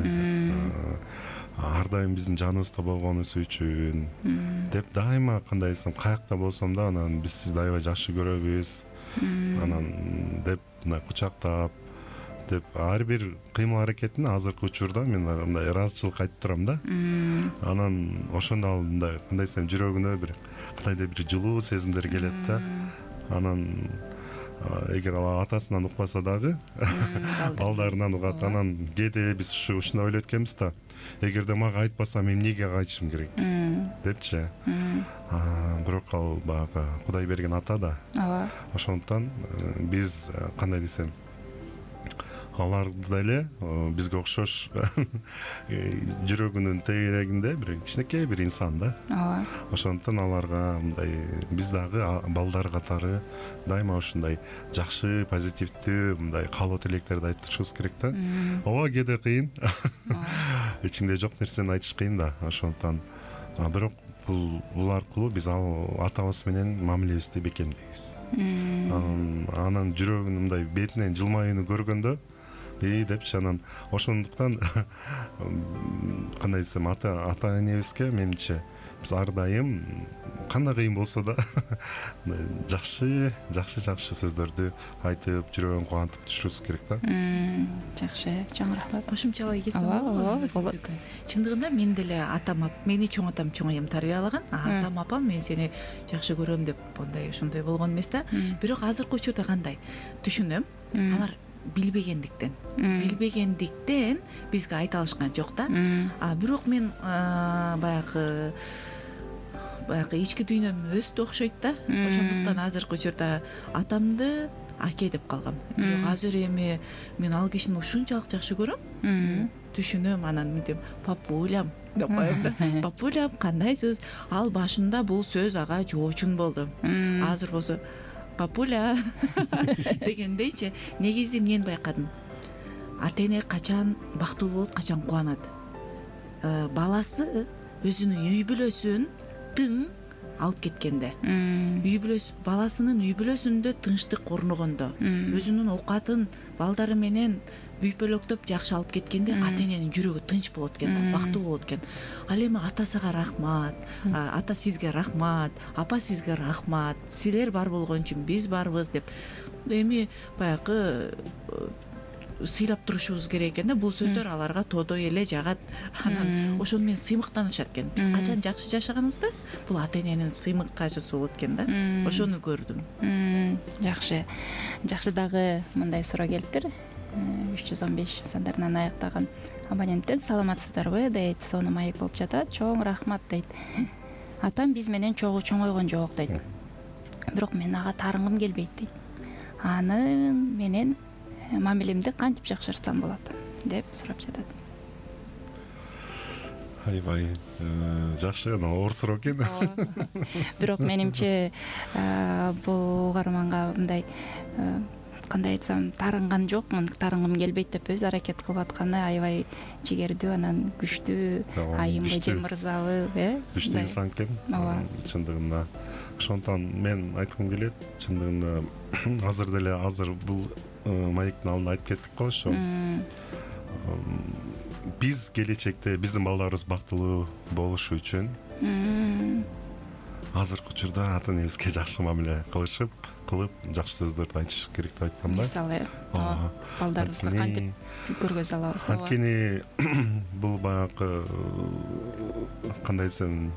ар дайым биздин жаныбызда болгонуңуз үчүн деп дайыма кандай десем, каякта болсом да, анан биз сизди аябай жакшы көрөбүз. Анан деп мына кучактап деп ар бир кыймыл аракетине азыркы учурда мен мындай ыраазычылык айтып турам да. Анан ошондо ал мындай кандай десем, жүрөгүнө бир кандайдыр бир жылуу сезимдер келет да. Анан эгер ал атасынан укпаса дагы балдарынан угат. Анан кээде биз ушу ушуну ойлойт экенбиз да. Эгерде мага айтпасам эмнеге айтышым керек депчи. Бирок ал баягы Кудай берген ата да. Ооба. Ошондуктан биз кандай десем, алар деле бизге окшош жүрөгүнүн тегерегинде бир кичинекей бир инсан да. Ооба. Ошондуктан аларга мындай биз дагы балдар катары дайыма ушундай жакшы, позитивдүү мындай каалоо тилектерди айтышыбыз керек да. Ооба, кээде кыйын. Ичинде жок нерсени айтыш кыйын да. Ошондуктан бирок бул бул аркылуу биз ал атабыз менен мамилебизди бекемдейбиз. Анан жүрөгүнүн мындай бетинен жылмаюуну көргөндө и депчи анан ошондуктан кандай десем ата ата энебизге менимче биз ар дайым кандай кыйын болсо да жакшы жакшы жакшы сөздөрдү айтып жүрөгүн кубантып түшүрүбүз керек да. Жакшы, чоң рахмат. Кошумчалай кетсем болобу? болот. Чындыгында мен деле атам мени чоң атам чоң аям тарбиялаган. Атам апам мен сени жакшы көрөм деп мындай ошондой болгон эмес да. Бирок азыркы учурда кандай түшүнөм, алар билбегендиктен билбегендиктен бизге айта алышкан жок да. А бирок мен баягы баягы ички дүйнөм өстү окшойт да. Ошондуктан азыркы учурда атамды аке деп калгам. Бирок азыр эми мен ал кишини ушунчалык жакшы көрөм, түшүнөм, анан мынтем папулям деп коем да. Папулям кандайсыз? Ал башында бул сөз ага жоочун болду. Азыр болсо папуля дегендейчи. Негизи мен байкадым, ата эне качан бактылуу болот, качан кубанат. Баласы өзүнүн үй бүлөсүн тың алып кеткенде, үй бүлөс баласынын үй бүлөсүндө тынчтык орногондо, өзүнүн оокатын балдары менен бүйпөлөктөп жакшы алып кеткенде ата эненин жүрөгү тынч болот экен да, бактылуу болот экен. Ал эми атасыга рахмат, ата сизге рахмат, апа сизге рахмат, силер бар болгон үчүн биз барбыз деп эми баягы сыйлап турушубуз керек экен да. Бул сөздөр аларга тодой эле жагат. Анан ошону менен сыймыктанышат экен. Биз качан жакшы жашаганыбызда бул ата эненин сыймык кажысы болот экен да. Ошону көрдүм. Жакшы. Жакшы, дагы мындай суроо келиптир. үч жүз он беш сандарынан аяктаган абоненттен: саламатсыздарбы дейт, сону маек болуп жатат, чоң рахмат дейт. Атам биз менен чогуу чоңойгон жок дейт. Бирок мен ага тарынгым келбейт дейт. Аны менен мамилемди кантип жакшыртсам болот деп сурап жатат. Айбай, жакшы, оор суроо экен. Бирок менимче бул угарманга мындай кандай айтсам, тарынган жокмун, тарынгым келбейт деп өз аракет кылып атканы аябай жигердүү, анан күчтүү, айымбы же мырзабы, э? Күчтүү инсан экен. Чындыгында. Ошондон мен айткым келет, чындыгында азыр деле азыр бул маектин алдында айтып кеттик го, ошо. Биз келечекте биздин балдарыбыз бактылуу болушу үчүн азыркы учурда ата энебизге жакшы мамиле кылышып, кылып, жакшы сөздөрдү айтыш керек деп айткам да. Мисалы, балдарыбызды кантип көргөзө алабыз? Анткени бул баягы кандай десем,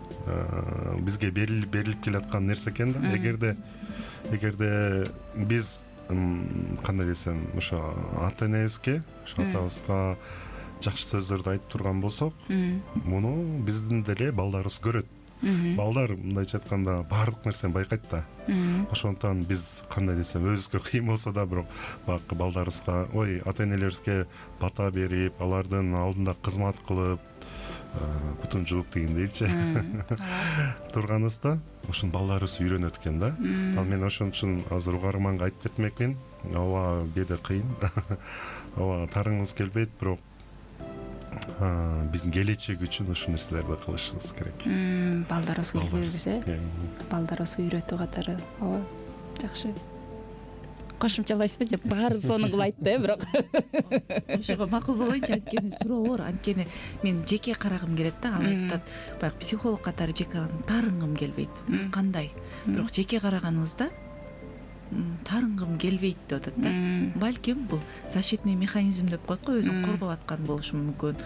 бизге берилип келаткан нерсе экен да. Эгерде эгерде биз кандай десем, ошо ата энебизге, ошо атабызга жакшы сөздөрдү айтып турган болсок, муну биздин деле балдарыбыз көрөт. Балдар мындайча айтканда баардык нерсени байкайт да. Ошондуктан биз кандай десем, өзүбүзгө кыйын болсо да, бирок баягы балдарыбызга, ой, ата энелерибизге бата берип, алардын алдында кызмат кылып, бутун жууп дегендейчи турганыбызда, ошон балдарыбыз үйрөнөт экен да. Ал мен ошон үчүн азыр угарманга айтып кетмекмин. Ооба, кээде кыйын. Ооба, тарынгыбыз келбейт, бирок биздин келечек үчүн ушул нерселерди кылышыбыз керек. Балдарыбызга үлгү, э? Балдарыбыз үйрөтүү катары. Ооба, жакшы. Кошумчалайсызбы же баары сонун кылып айтты, э, бирок. Ошого макул болоюнчу, анткени суроо оор. Анткени мен жеке карагым келет да. Ал айтат, баягы психолог катары жеке тарынгым келбейт. Кандай? Бирок жеке караганыбызда тарынгым келбейт деп атат да. Балким бул защитный механизм деп коет го, өзүн коргоп аткан болушу мүмкүн.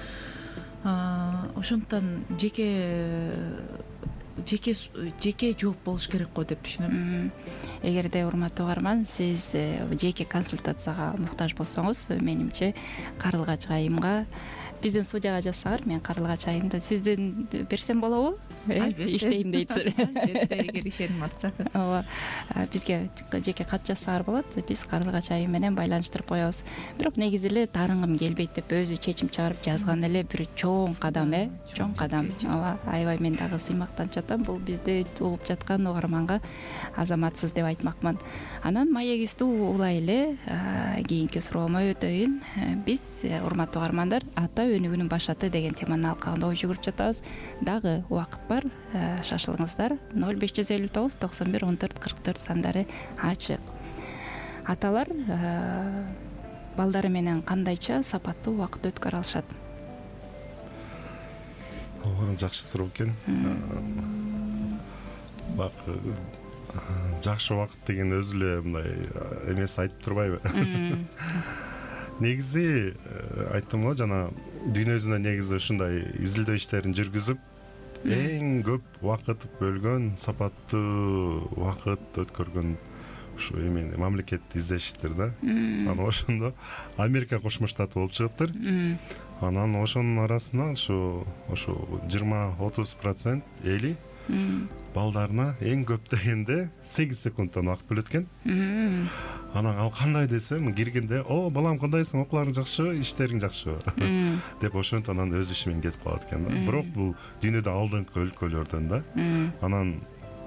Ошондуктан жеке жеке жеке жооп болуш керек го деп түшүнөм. Эгерде урматтуу угарман, сиз жеке консультацияга муктаж болсоңуз, менимче Карлыгач айымга, биздин студияга жазсаңар, мен Карлыгач айымды сизден берсем болобу? Иштейм дейтсиз. Албетте, эгер ишеним атса. Ооба, бизге жеке кат жазсаңар болот, биз Карлыгач айым менен байланыштырып коебуз. Бирок негизи эле тарынгым келбейт деп өзү чечим чыгарып жазган эле бир чоң кадам, э? Чоң кадам. Ооба, аябай мен дагы сыймактанып жатам. Бул бизди угуп жаткан угарманга азаматсыз деп айтмакмын. Анан маегибизди улай эле кийинки суроомо өтөйүн. Биз, урматтуу угармандар, ата өнүгүүнүн башаты деген теманын алкагында ой жүгүрүп жатабыз. Дагы убакыт бар, шашылыңыздар. ноль беш жүз элүү тогуз токсон бир он төрт кырк төрт сандары ачык. Аталар балдары менен кандайча сапаттуу убакыт өткөрө алышат? Жакшы суроо экен. Бак жакшы убакыт деген өзү эле мындай эмес айтып турбайбы? Негизи айттым го, жана дүйнө жүзүндө негизи ушундай изилдөө иштерин жүргүзүп, эң көп убакыт бөлгөн, сапаттуу убакыт өткөргөн ушу эмени мамлекет издешиптир да. Анан ошондо Америка Кошмо Штаты болуп чыгыптыр. Анан ошонун арасына ушу ошо жыйырма отуз процент эли балдарына эң көп дегенде сегиз секундтан убакыт бөлөт экен. Анан ал кандай десем, киргенде, "О, балам, кандайсың? Окууларың жакшыбы? Иштериң жакшыбы?" деп ошентип анан өз иши менен кетип калат экен да. Бирок бул дүйнөдө алдыңкы өлкөлөрдөн да. Анан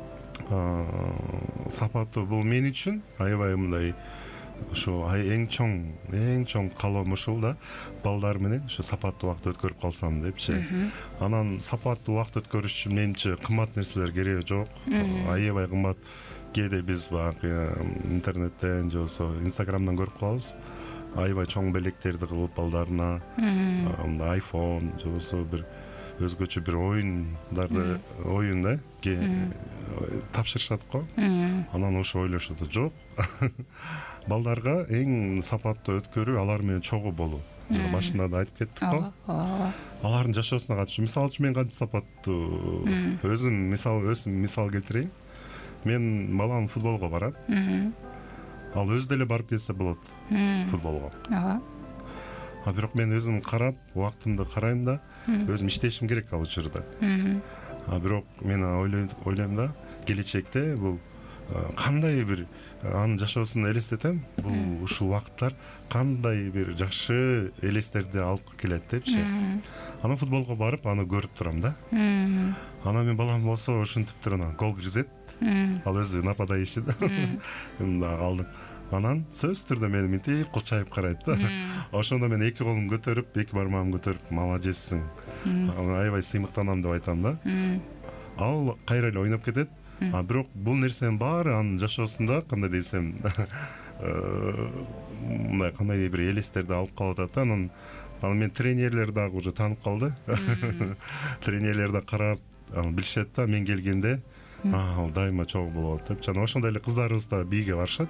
сапаттуу бул мен үчүн аябай мындай ошо эң чоң, эң чоң каалоом ушул да. Балдар менен ошо сапаттуу убакыт өткөрүп калсам депчи. Анан сапаттуу убакыт өткөрүш үчүн менимче кымбат нерселер кереги жок. Аябай кымбат. Кээде биз баягы интернеттен же болбосо Инстаграмдан көрүп калабыз. Аябай чоң белектерди кылып балдарына, мындай айфон же болбосо бир өзгөчө бир оюндарды, оюн да, тапшырышат го. Анан ошо ойлошот, жок. Балдарга эң сапаттуу өткөрүү алар менен чогуу болуу. Башында да айтып кеттик го. Алардын жашоосуна катышуу. Мисалы үчүн мен кантип сапаттуу өзүм мисал өзүм мисал келтирейин. Мен балам футболго барат. Ал өзү деле барып келсе болот футболго. Ооба. А бирок мен өзүм карап, убактымды карайм да, өзүм иштешим керек ал учурда. А бирок мен ойлойм да, келечекте бул кандай бир анын жашоосун элестетем, бул ушул убакыттар кандай бир жакшы элестерди алып келет депчи. Анан футболго барып, аны көрүп турам да. Анан мен балам болсо ушинтиптир, анан гол киргизет. Ал өзү нападающий да. Алдым. Анан сөзсүз түрдө мени мынтип кылчайып карайт да. Ошондо мен эки колумду көтөрүп, эки бармагымды көтөрүп, молодецсиң. Аябай сыймыктанам деп айтам да. Ал кайра эле ойноп кетет. А бирок бул нерсенин баары анын жашоосунда кандай десем, мындай кандай бир элестерди алып калып атат да. Анан анан мен тренерлер дагы уже таанып калды. Тренерлер да карап, билишет да, мен келгенде ал дайыма чогуу болот деп. Жана ошондой эле кыздарыбыз да бийге барышат.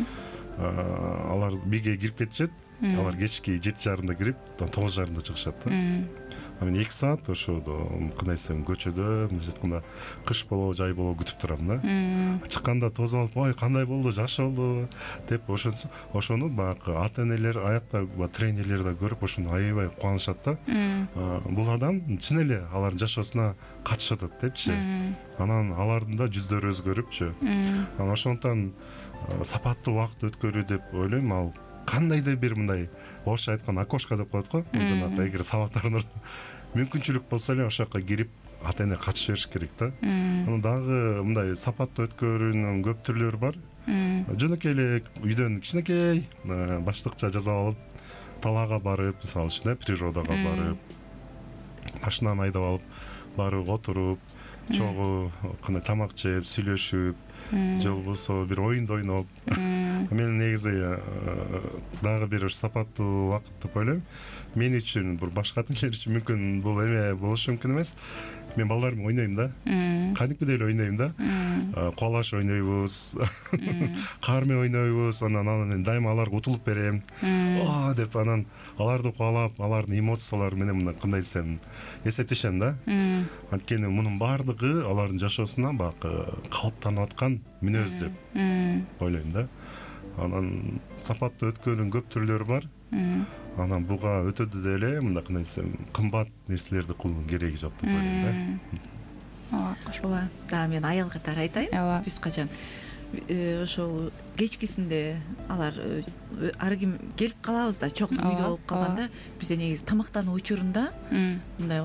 Алар бийге кирип кетишет. Алар кечки жети жарымда кирип, тогуз жарымда чыгышат да. А мен эки саат ошодо кандай десем көчөдө, мындайча айтканда кыш болобу, жай болобу күтүп турам да. Чыкканда тозуп алып, "Ой, кандай болду? Жакшы болду" деп ошону баягы ата-энелер, аякта тренерлер да көрүп, ошону аябай кубанышат да. Бул адам чын эле алардын жашоосуна катышып атат депчи. Анан алардын да жүздөрү өзгөрүпчү. Анан ошондон сапаттуу убакыт өткөрүү деп ойлойм. Ал кандайдыр бир мындай орусча айтканда окошко деп коет го. Жанагы эгер сабактарын мүмкүнчүлүк болсо эле ошол жака кирип ата-эне катыша бериш керек да. Анан дагы мындай сапаттуу өткөрүүнүн көп түрлөрү бар. Жөнөкөй эле үйдөн кичинекей баштыкча жазып алып, талаага барып, мисалы үчүн природага барып, машинаны айдап алып, барып отуруп, чогуу кандай тамак жеп, сүйлөшүп, же болбосо бир оюнду ойноп. Мен негизи дагы бир сапаттуу убакыт деп ойлойм. Мен үчүн, бул башка тилер үчүн мүмкүн бул эме болушу мүмкүн эмес. Мен балдарым ойнойм да. Кадимкидей эле ойнойм да. Куалаш ойнойбуз, кар менен ойнойбуз. Анан анан дайыма аларга утулуп берем. О деп анан аларды куалап, алардын эмоциялары менен мындай кандай десем эсептешем да. Анткени мунун баардыгы алардын жашоосуна баягы калыптанып аткан мүнөз деп ойлойм да. Анан сапаттуу өткөрүүнүн көп түрлөрү бар. Анан буга өтөдө деле мындай кандай десем кымбат нерселерди кылуунун кереги жок деп ойлойм да. Ооба, дагы мен аял катары айтайын. Биз качан ошол кечкисинде алар ар ким келип калабыз да, чогуу үйдө болуп калганда, бизде негизи тамактануу учурунда мындай го,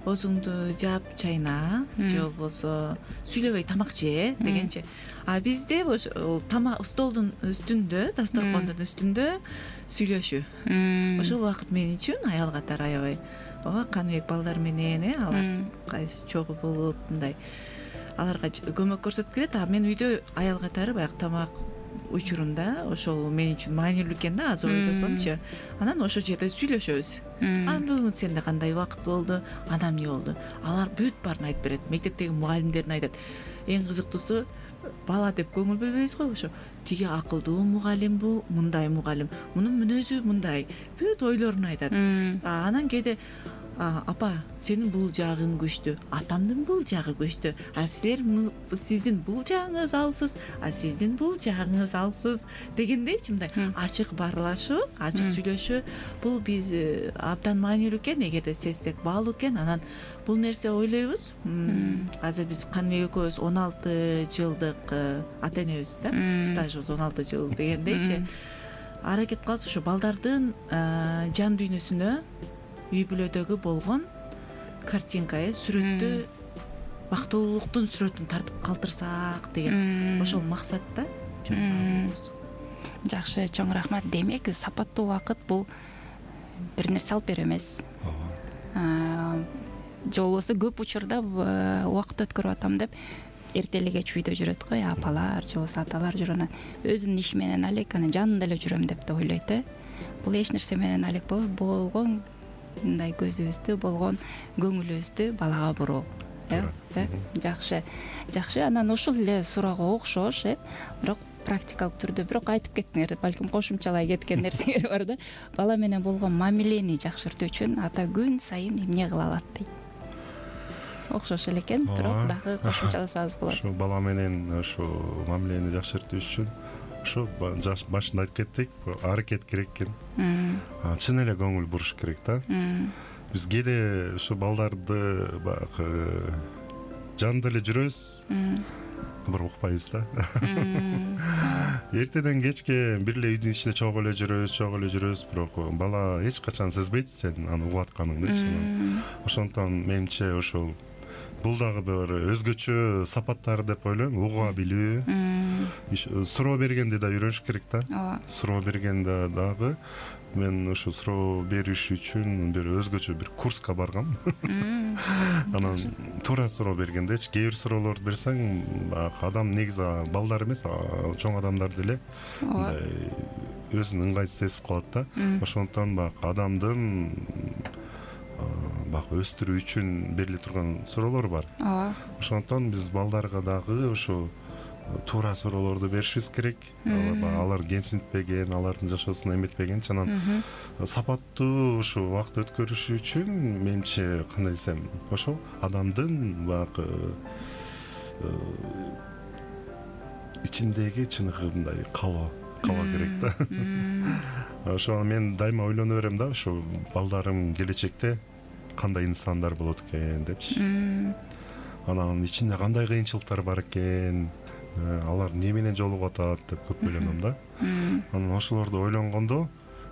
оозуңду жаап чайна же болбосо сүйлөбөй тамак же дегенчи. А бизде ошол тамак столдун үстүндө, дасторкондун үстүндө сүйлөшүү. Ошол убакыт мен үчүн аял катары аябай ооба Каныбек балдар менен э алар кайсы чогуу болуп мындай аларга көмөк көрсөтүп келет. А мен үйдө аял катары баягы тамак учурунда ошол мен үчүн маанилүү экен да, азыр ойлосомчу. Анан ошол жерде сүйлөшөбүз. А бүгүн сенде кандай убакыт болду, анан эмне болду? Алар бүт баарын айтып берет. Мектептеги мугалимдерин айтат. Эң кызыктуусу бала деп көңүл бөлбөйбүз го, ошо тиги акылдуу мугалим бул, мындай мугалим, мунун мүнөзү мындай, бүт ойлорун айтат. Анан кээде апа, сенин бул жагың күчтүү, атамдын бул жагы күчтүү, а силер сиздин бул жагыңыз алсыз, а сиздин бул жагыңыз алсыз дегендейчи мындай ачык баарлашуу, ачык сүйлөшүү бул биз абдан маанилүү экен. Эгерде сезсек баалуу экен. Анан бул нерсе ойлойбуз. Азыр биз Каныбек экөөбүз он алты жылдык ата энебиз да, стажыбыз он алты жыл дегендейчи. Аракет кылабыз ошо балдардын жан дүйнөсүнө үй бүлөдөгү болгон картинка, сүрөттү, бактылуулуктун сүрөтүн тартып калтырсак деген ошол максатта чоң. Жакшы, чоң рахмат. Демек, сапаттуу убакыт бул бир нерсе алып берүү эмес. Же болбосо көп учурда убакыт өткөрүп атам деп эрте эле кеч үйдө жүрөт го, апалар же болбосо аталар жүрөт. Өзүнүн иши менен алек, анан жанында эле жүрөм деп да ойлойт э. Бул эч нерсе менен алек болгон мындай көзүбүздү, болгон көңүлүбүздү балага буруу. Э, жакшы. Жакшы, анан ушул эле суроого окшош, э. Бирок практикалык түрдө бирок айтып кеттиңер, балким кошумчалай кеткен нерсеңер бар да. Бала менен болгон мамилени жакшыртуу үчүн ата күн сайын эмне кыла алат дейт. Окшош эле экен, бирок дагы кошумчаласаңыз болот. Ошо бала менен ошо мамилени жакшыртуу үчүн ошо башында айтып кеттик, аракет керек экен. Чын эле көңүл буруш керек да. Биз кээде ошо балдарды баягы жанында эле жүрөбүз, бирок укпайбыз да. Эртеден кечке бир эле үйдүн ичинде чогуу эле жүрөбүз, чогуу эле жүрөбүз, бирок бала эч качан сезбейт сен аны угуп атканыңдычы. Ошондон менимче ошол бул дагы бир өзгөчө сапаттар деп ойлойм. Угуа билүү, суроо бергенде да үйрөнүш керек да. Суроо бергенде дагы мен ошо суроо бериш үчүн бир өзгөчө бир курска баргам. Анан туура суроо бергендечи, кээ бир суроолорду берсең, адам негизи балдар эмес, чоң адамдар деле өзүн ыңгайсыз сезип калат да. Ошондон баягы адамдын баягы өстүрүү үчүн бериле турган суроолор бар. Ошондон биз балдарга дагы ошо туура суроолорду беришибиз керек. Алар кемсинтпеген, алардын жашоосуна эметпеген, анан сапаттуу ошо убакыт өткөрүш үчүн менимче кандай десем, ошо адамдын баягы ичиндеги чыныгы мындай калоо кала керек да. Ошо мен дайыма ойлоно берем да, ошо балдарым келечекте кандай инсандар болот экен депчи. Анан ичинде кандай кыйынчылыктар бар экен, алар эмне менен жолугуп атат деп көп ойлоном да. Анан ошолорду ойлонгондо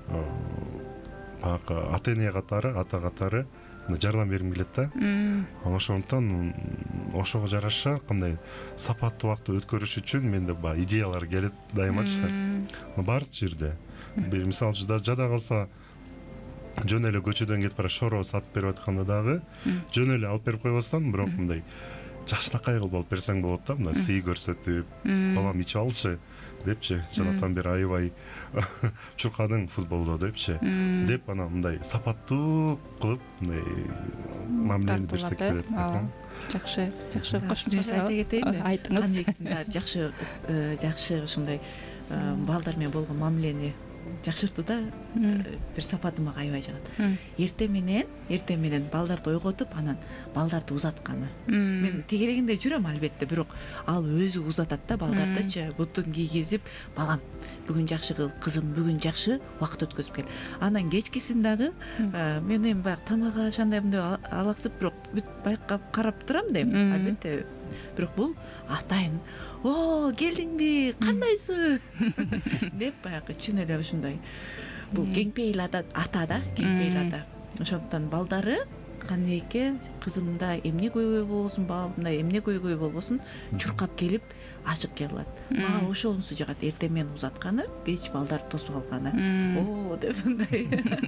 баягы ата эне катары, ата катары жардам бергим келет да. Анан ошондон ошого жараша кандай сапаттуу убакыт өткөрүш үчүн менде баягы идеялар келет дайымачы. Бардык жерде. Бир мисалы жада калса жөн эле көчөдөн кетип бара шоро сатып берип атканда дагы жөн эле алып берип койбостон, бирок мындай жакшынакай кылып алып берсең болот да, мындай сый көрсөтүп, балам ичип алчы депчи, жанатан бери аябай чуркадың футболдо депчи, деп анан мындай сапаттуу кылып мындай мамилени берсек болот. Жакшы, жакшы кошумча айта кетейинби? Айтыңыз. Жакшы, жакшы ушундай балдар менен болгон мамилени жакшыртууда бир сапаты мага аябай жагат. Эрте менен, эрте менен балдарды ойготуп, анан балдарды узатканы. Мен тегерегинде жүрөм албетте, бирок ал өзү узатат да балдардычы, бутун кийгизип, балам, бүгүн жакшы кыл, кызым, бүгүн жакшы убакыт өткөзүп кел. Анан кечкисин дагы мен эми баягы тамага ошондой мындай алаксып, бирок бүт байкап карап турам дейм, албетте. Бирок бул атайын, "О, келдиңби? Кандайсың?" деп баягы чын эле ушундай. Бул кеңпейил ата да, кеңпейил ата. Ошондон балдары кандайке кызымда эмне көйгөй болбосун, бабымда эмне көйгөй болбосун чуркап келип ачык кел алат. Мага ошонусу жагат, эртең менен узатканы, кеч балдарды тосуп алганы. О деп мындай.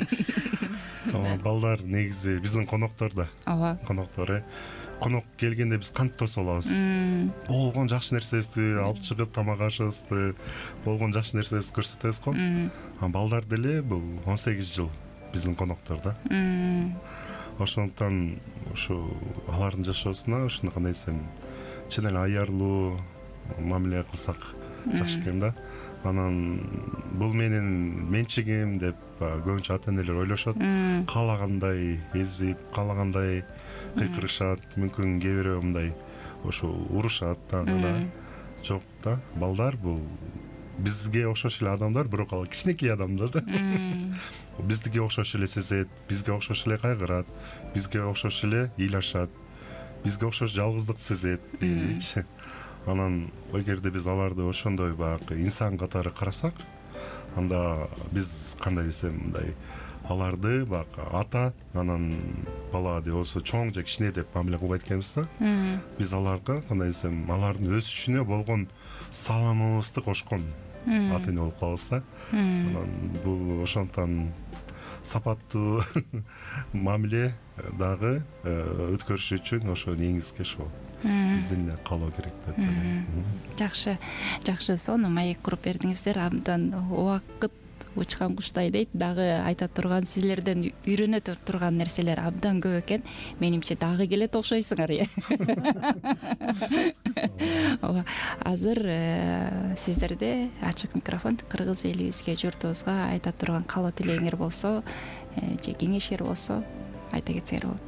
Балдар негизи биздин коноктор да. Ооба. Коноктор э. Конок келгенде биз кантип тосуп алабыз? Болгон жакшы нерсебизди алып чыгып, тамак ашыбызды, болгон жакшы нерсебизди көрсөтөбүз го. А балдар деле бул он сегиз жыл биздин коноктор да. Ошондуктан ушу алардын жашоосуна ушуну кандай десем, чын эле аярлуу мамиле кылсак жакшы экен да. Анан бул менин менчигим деп көбүнчө ата энелер ойлошот. Каалагандай эзип, каалагандай кыйкырышат, мүмкүн кээ бирөө мындай ошо урушат дагы да. Жок да, балдар бул бизге окшош эле адамдар, бирок ал кичинекей адамдар да. Биздиге окшош эле сезет, бизге окшош эле кайгырат, бизге окшош эле ыйлашат, бизге окшош жалгыздык сезет дейчи. Анан эгерде биз аларды ошондой баягы инсан катары карасак, анда биз кандай десем мындай аларды баягы ата, анан бала деп болсо чоң же кичине деп мамиле кылбайт экенбиз да. Биз аларга кандай десем, алардын өсүшүнө болгон саламыбызды кошкон ата эне болуп калабыз да. Анан бул ошондуктан сапаттуу мамиле дагы өткөрүш үчүн ошо негизги ошо биздин эле каалоо керек деп ойлойм. Жакшы, жакшы, сону маек куруп бердиңиздер. Абдан убакыт учкан куштай дейт, дагы айта турган, силерден үйрөнө турган нерселер абдан көп экен. Менимче дагы келет окшойсуңар. Ооба, азыр сиздерде ачык микрофон, кыргыз элибизге, журтубузга айта турган каалоо тилегиңер болсо, же кеңешер болсо айта кетсеңер болот.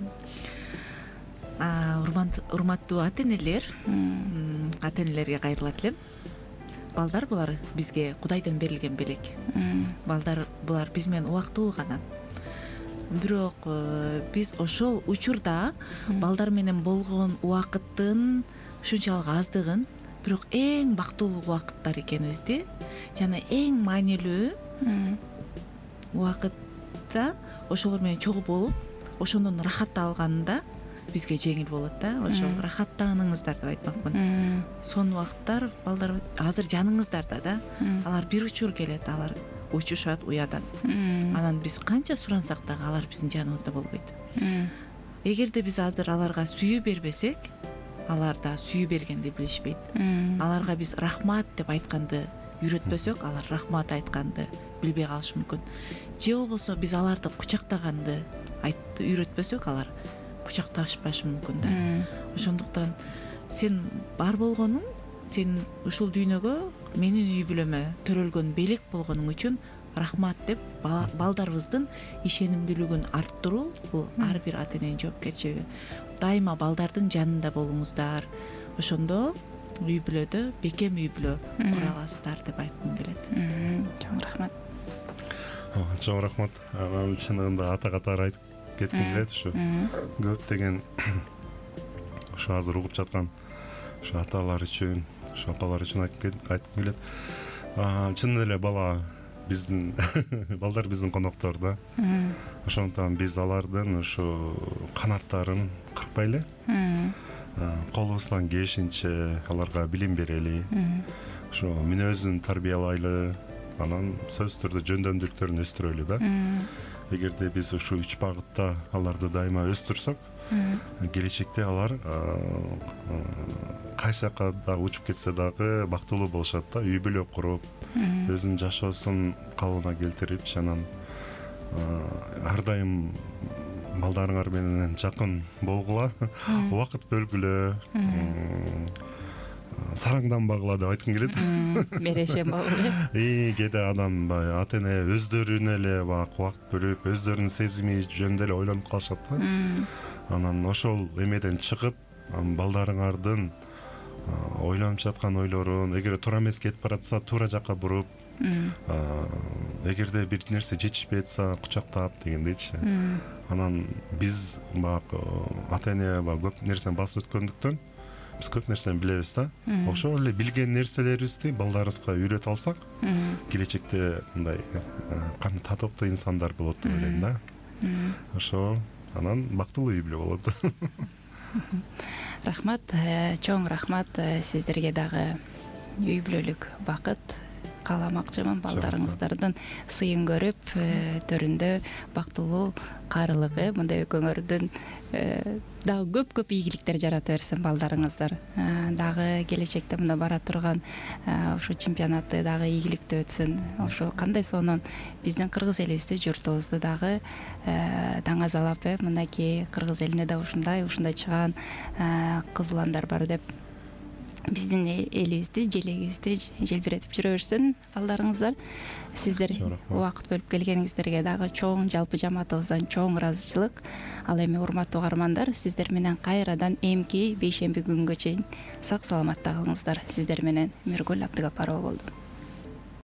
Урматтуу ата энелер, ата энелерге кайрылат элем. Балдар булар бизге Кудайдан берилген белек. Балдар булар биз менен убактылуу гана. Бирок биз ошол учурда балдар менен болгон убакыттын ушунчалык аздыгын, бирок эң бактылуу убакыттар экенибизди жана эң маанилүү убакытта ошолор менен чогуу болуп, ошондон рахат алганда бизге жеңил болот да. Ошол рахаттаныңыздар деп айтмакмын. Сонун убакыттар балдар азыр жаныңыздарда да. Алар бир учур келет, алар учушат уядан. Анан биз канча сурансак дагы алар биздин жаныбызда болбойт. Эгерде биз азыр аларга сүйүү бербесек, алар да сүйүү бергенди билишпейт. Аларга биз рахмат деп айтканды үйрөтпөсөк, алар рахмат айтканды билбей калышы мүмкүн. Же болбосо биз аларды кучактаганды үйрөтпөсөк, алар кучакташпашы мүмкүн да. Ошондуктан сен бар болгонуң, сен ушул дүйнөгө менин үй бүлөмө төрөлгөн белек болгонуң үчүн рахмат деп балдарыбыздын ишенимдүүлүгүн арттыруу бул ар бир ата эненин жоопкерчилиги. Дайыма балдардын жанында болуңуздар. Ошондо үй бүлөдө бекем үй бүлө кура аласыздар деп айткым келет. Чоң рахмат. Чоң рахмат. Анан чыныгында ата катары айтып кетким келет. Ушу көптөгөн ушу азыр угуп жаткан ушу аталар үчүн, ушу апалар үчүн айткым келет. Чын эле бала биздин балдар биздин коноктор да. Ошондуктан биз алардын ушу канаттарын кырпайлы, колубуздан келишинче аларга билим берели, ошо мүнөзүн тарбиялайлы, анан сөзсүз түрдө жөндөмдүүлүктөрүн өстүрөлү да. Эгерде биз ушу үч багытта аларды дайыма өстүрсөк, келечекте алар кайсы жакка да учуп кетсе дагы бактылуу болушат да, үй бүлө куруп, өзүнүн жашоосун калыбына келтирип, анан ар дайым балдарыңар менен жакын болгула, убакыт бөлгүлө, сараңданбагыла деп айткым келет. Берешем болгуле. И кээде адам ата эне өздөрүнө эле убакыт бөлүп, өздөрүнүн сезими жөнүндө эле ойлонуп калышат да. Анан ошол эмеден чыгып, балдарыңардын ойлонуп жаткан ойлорун, эгер туура эмес кетип баратса, туура жакка буруп, эгерде бир нерсе жетишпей атса, кучактап дегендейчи. Анан биз баягы ата эне көп нерсени басып өткөндүктөн биз көп нерсени билебиз да. Ошол эле билген нерселерибизди балдарыбызга үйрөтө алсак, келечекте мындай татыктуу инсандар болот деп ойлойм да. Ошо анан бактылуу үй бүлө болот. Рахмат, чоң рахмат сиздерге дагы үй бүлөлүк бакыт кааламакчымын. Балдарыңыздардын сыйын көрүп, төрүндө бактылуу каарылыгы, мындай экөөңөрдүн дагы көп-көп ийгиликтер жарата берсин балдарыңыздар. Дагы келечекте мында бара турган ошо чемпионаты дагы ийгиликтүү өтсүн. Ошо кандай сонун биздин кыргыз элибизди, журтубузду дагы даңазалап, мынакей кыргыз элине да ушундай ушундай чыгаан кыз уландар бар деп биздин элибизди, желегибизди желбиретип жүрө берсин балдарыңыздар. Сиздер убакыт бөлүп келгениңиздерге дагы чоң жалпы жамаатыбыздан чоң ыраазычылык. Ал эми урматтуу угармандар, сиздер менен кайрадан эмки бейшемби күнгө чейин сак саламатта калыңыздар. Сиздер менен Миргүл Абдыгапарова болду.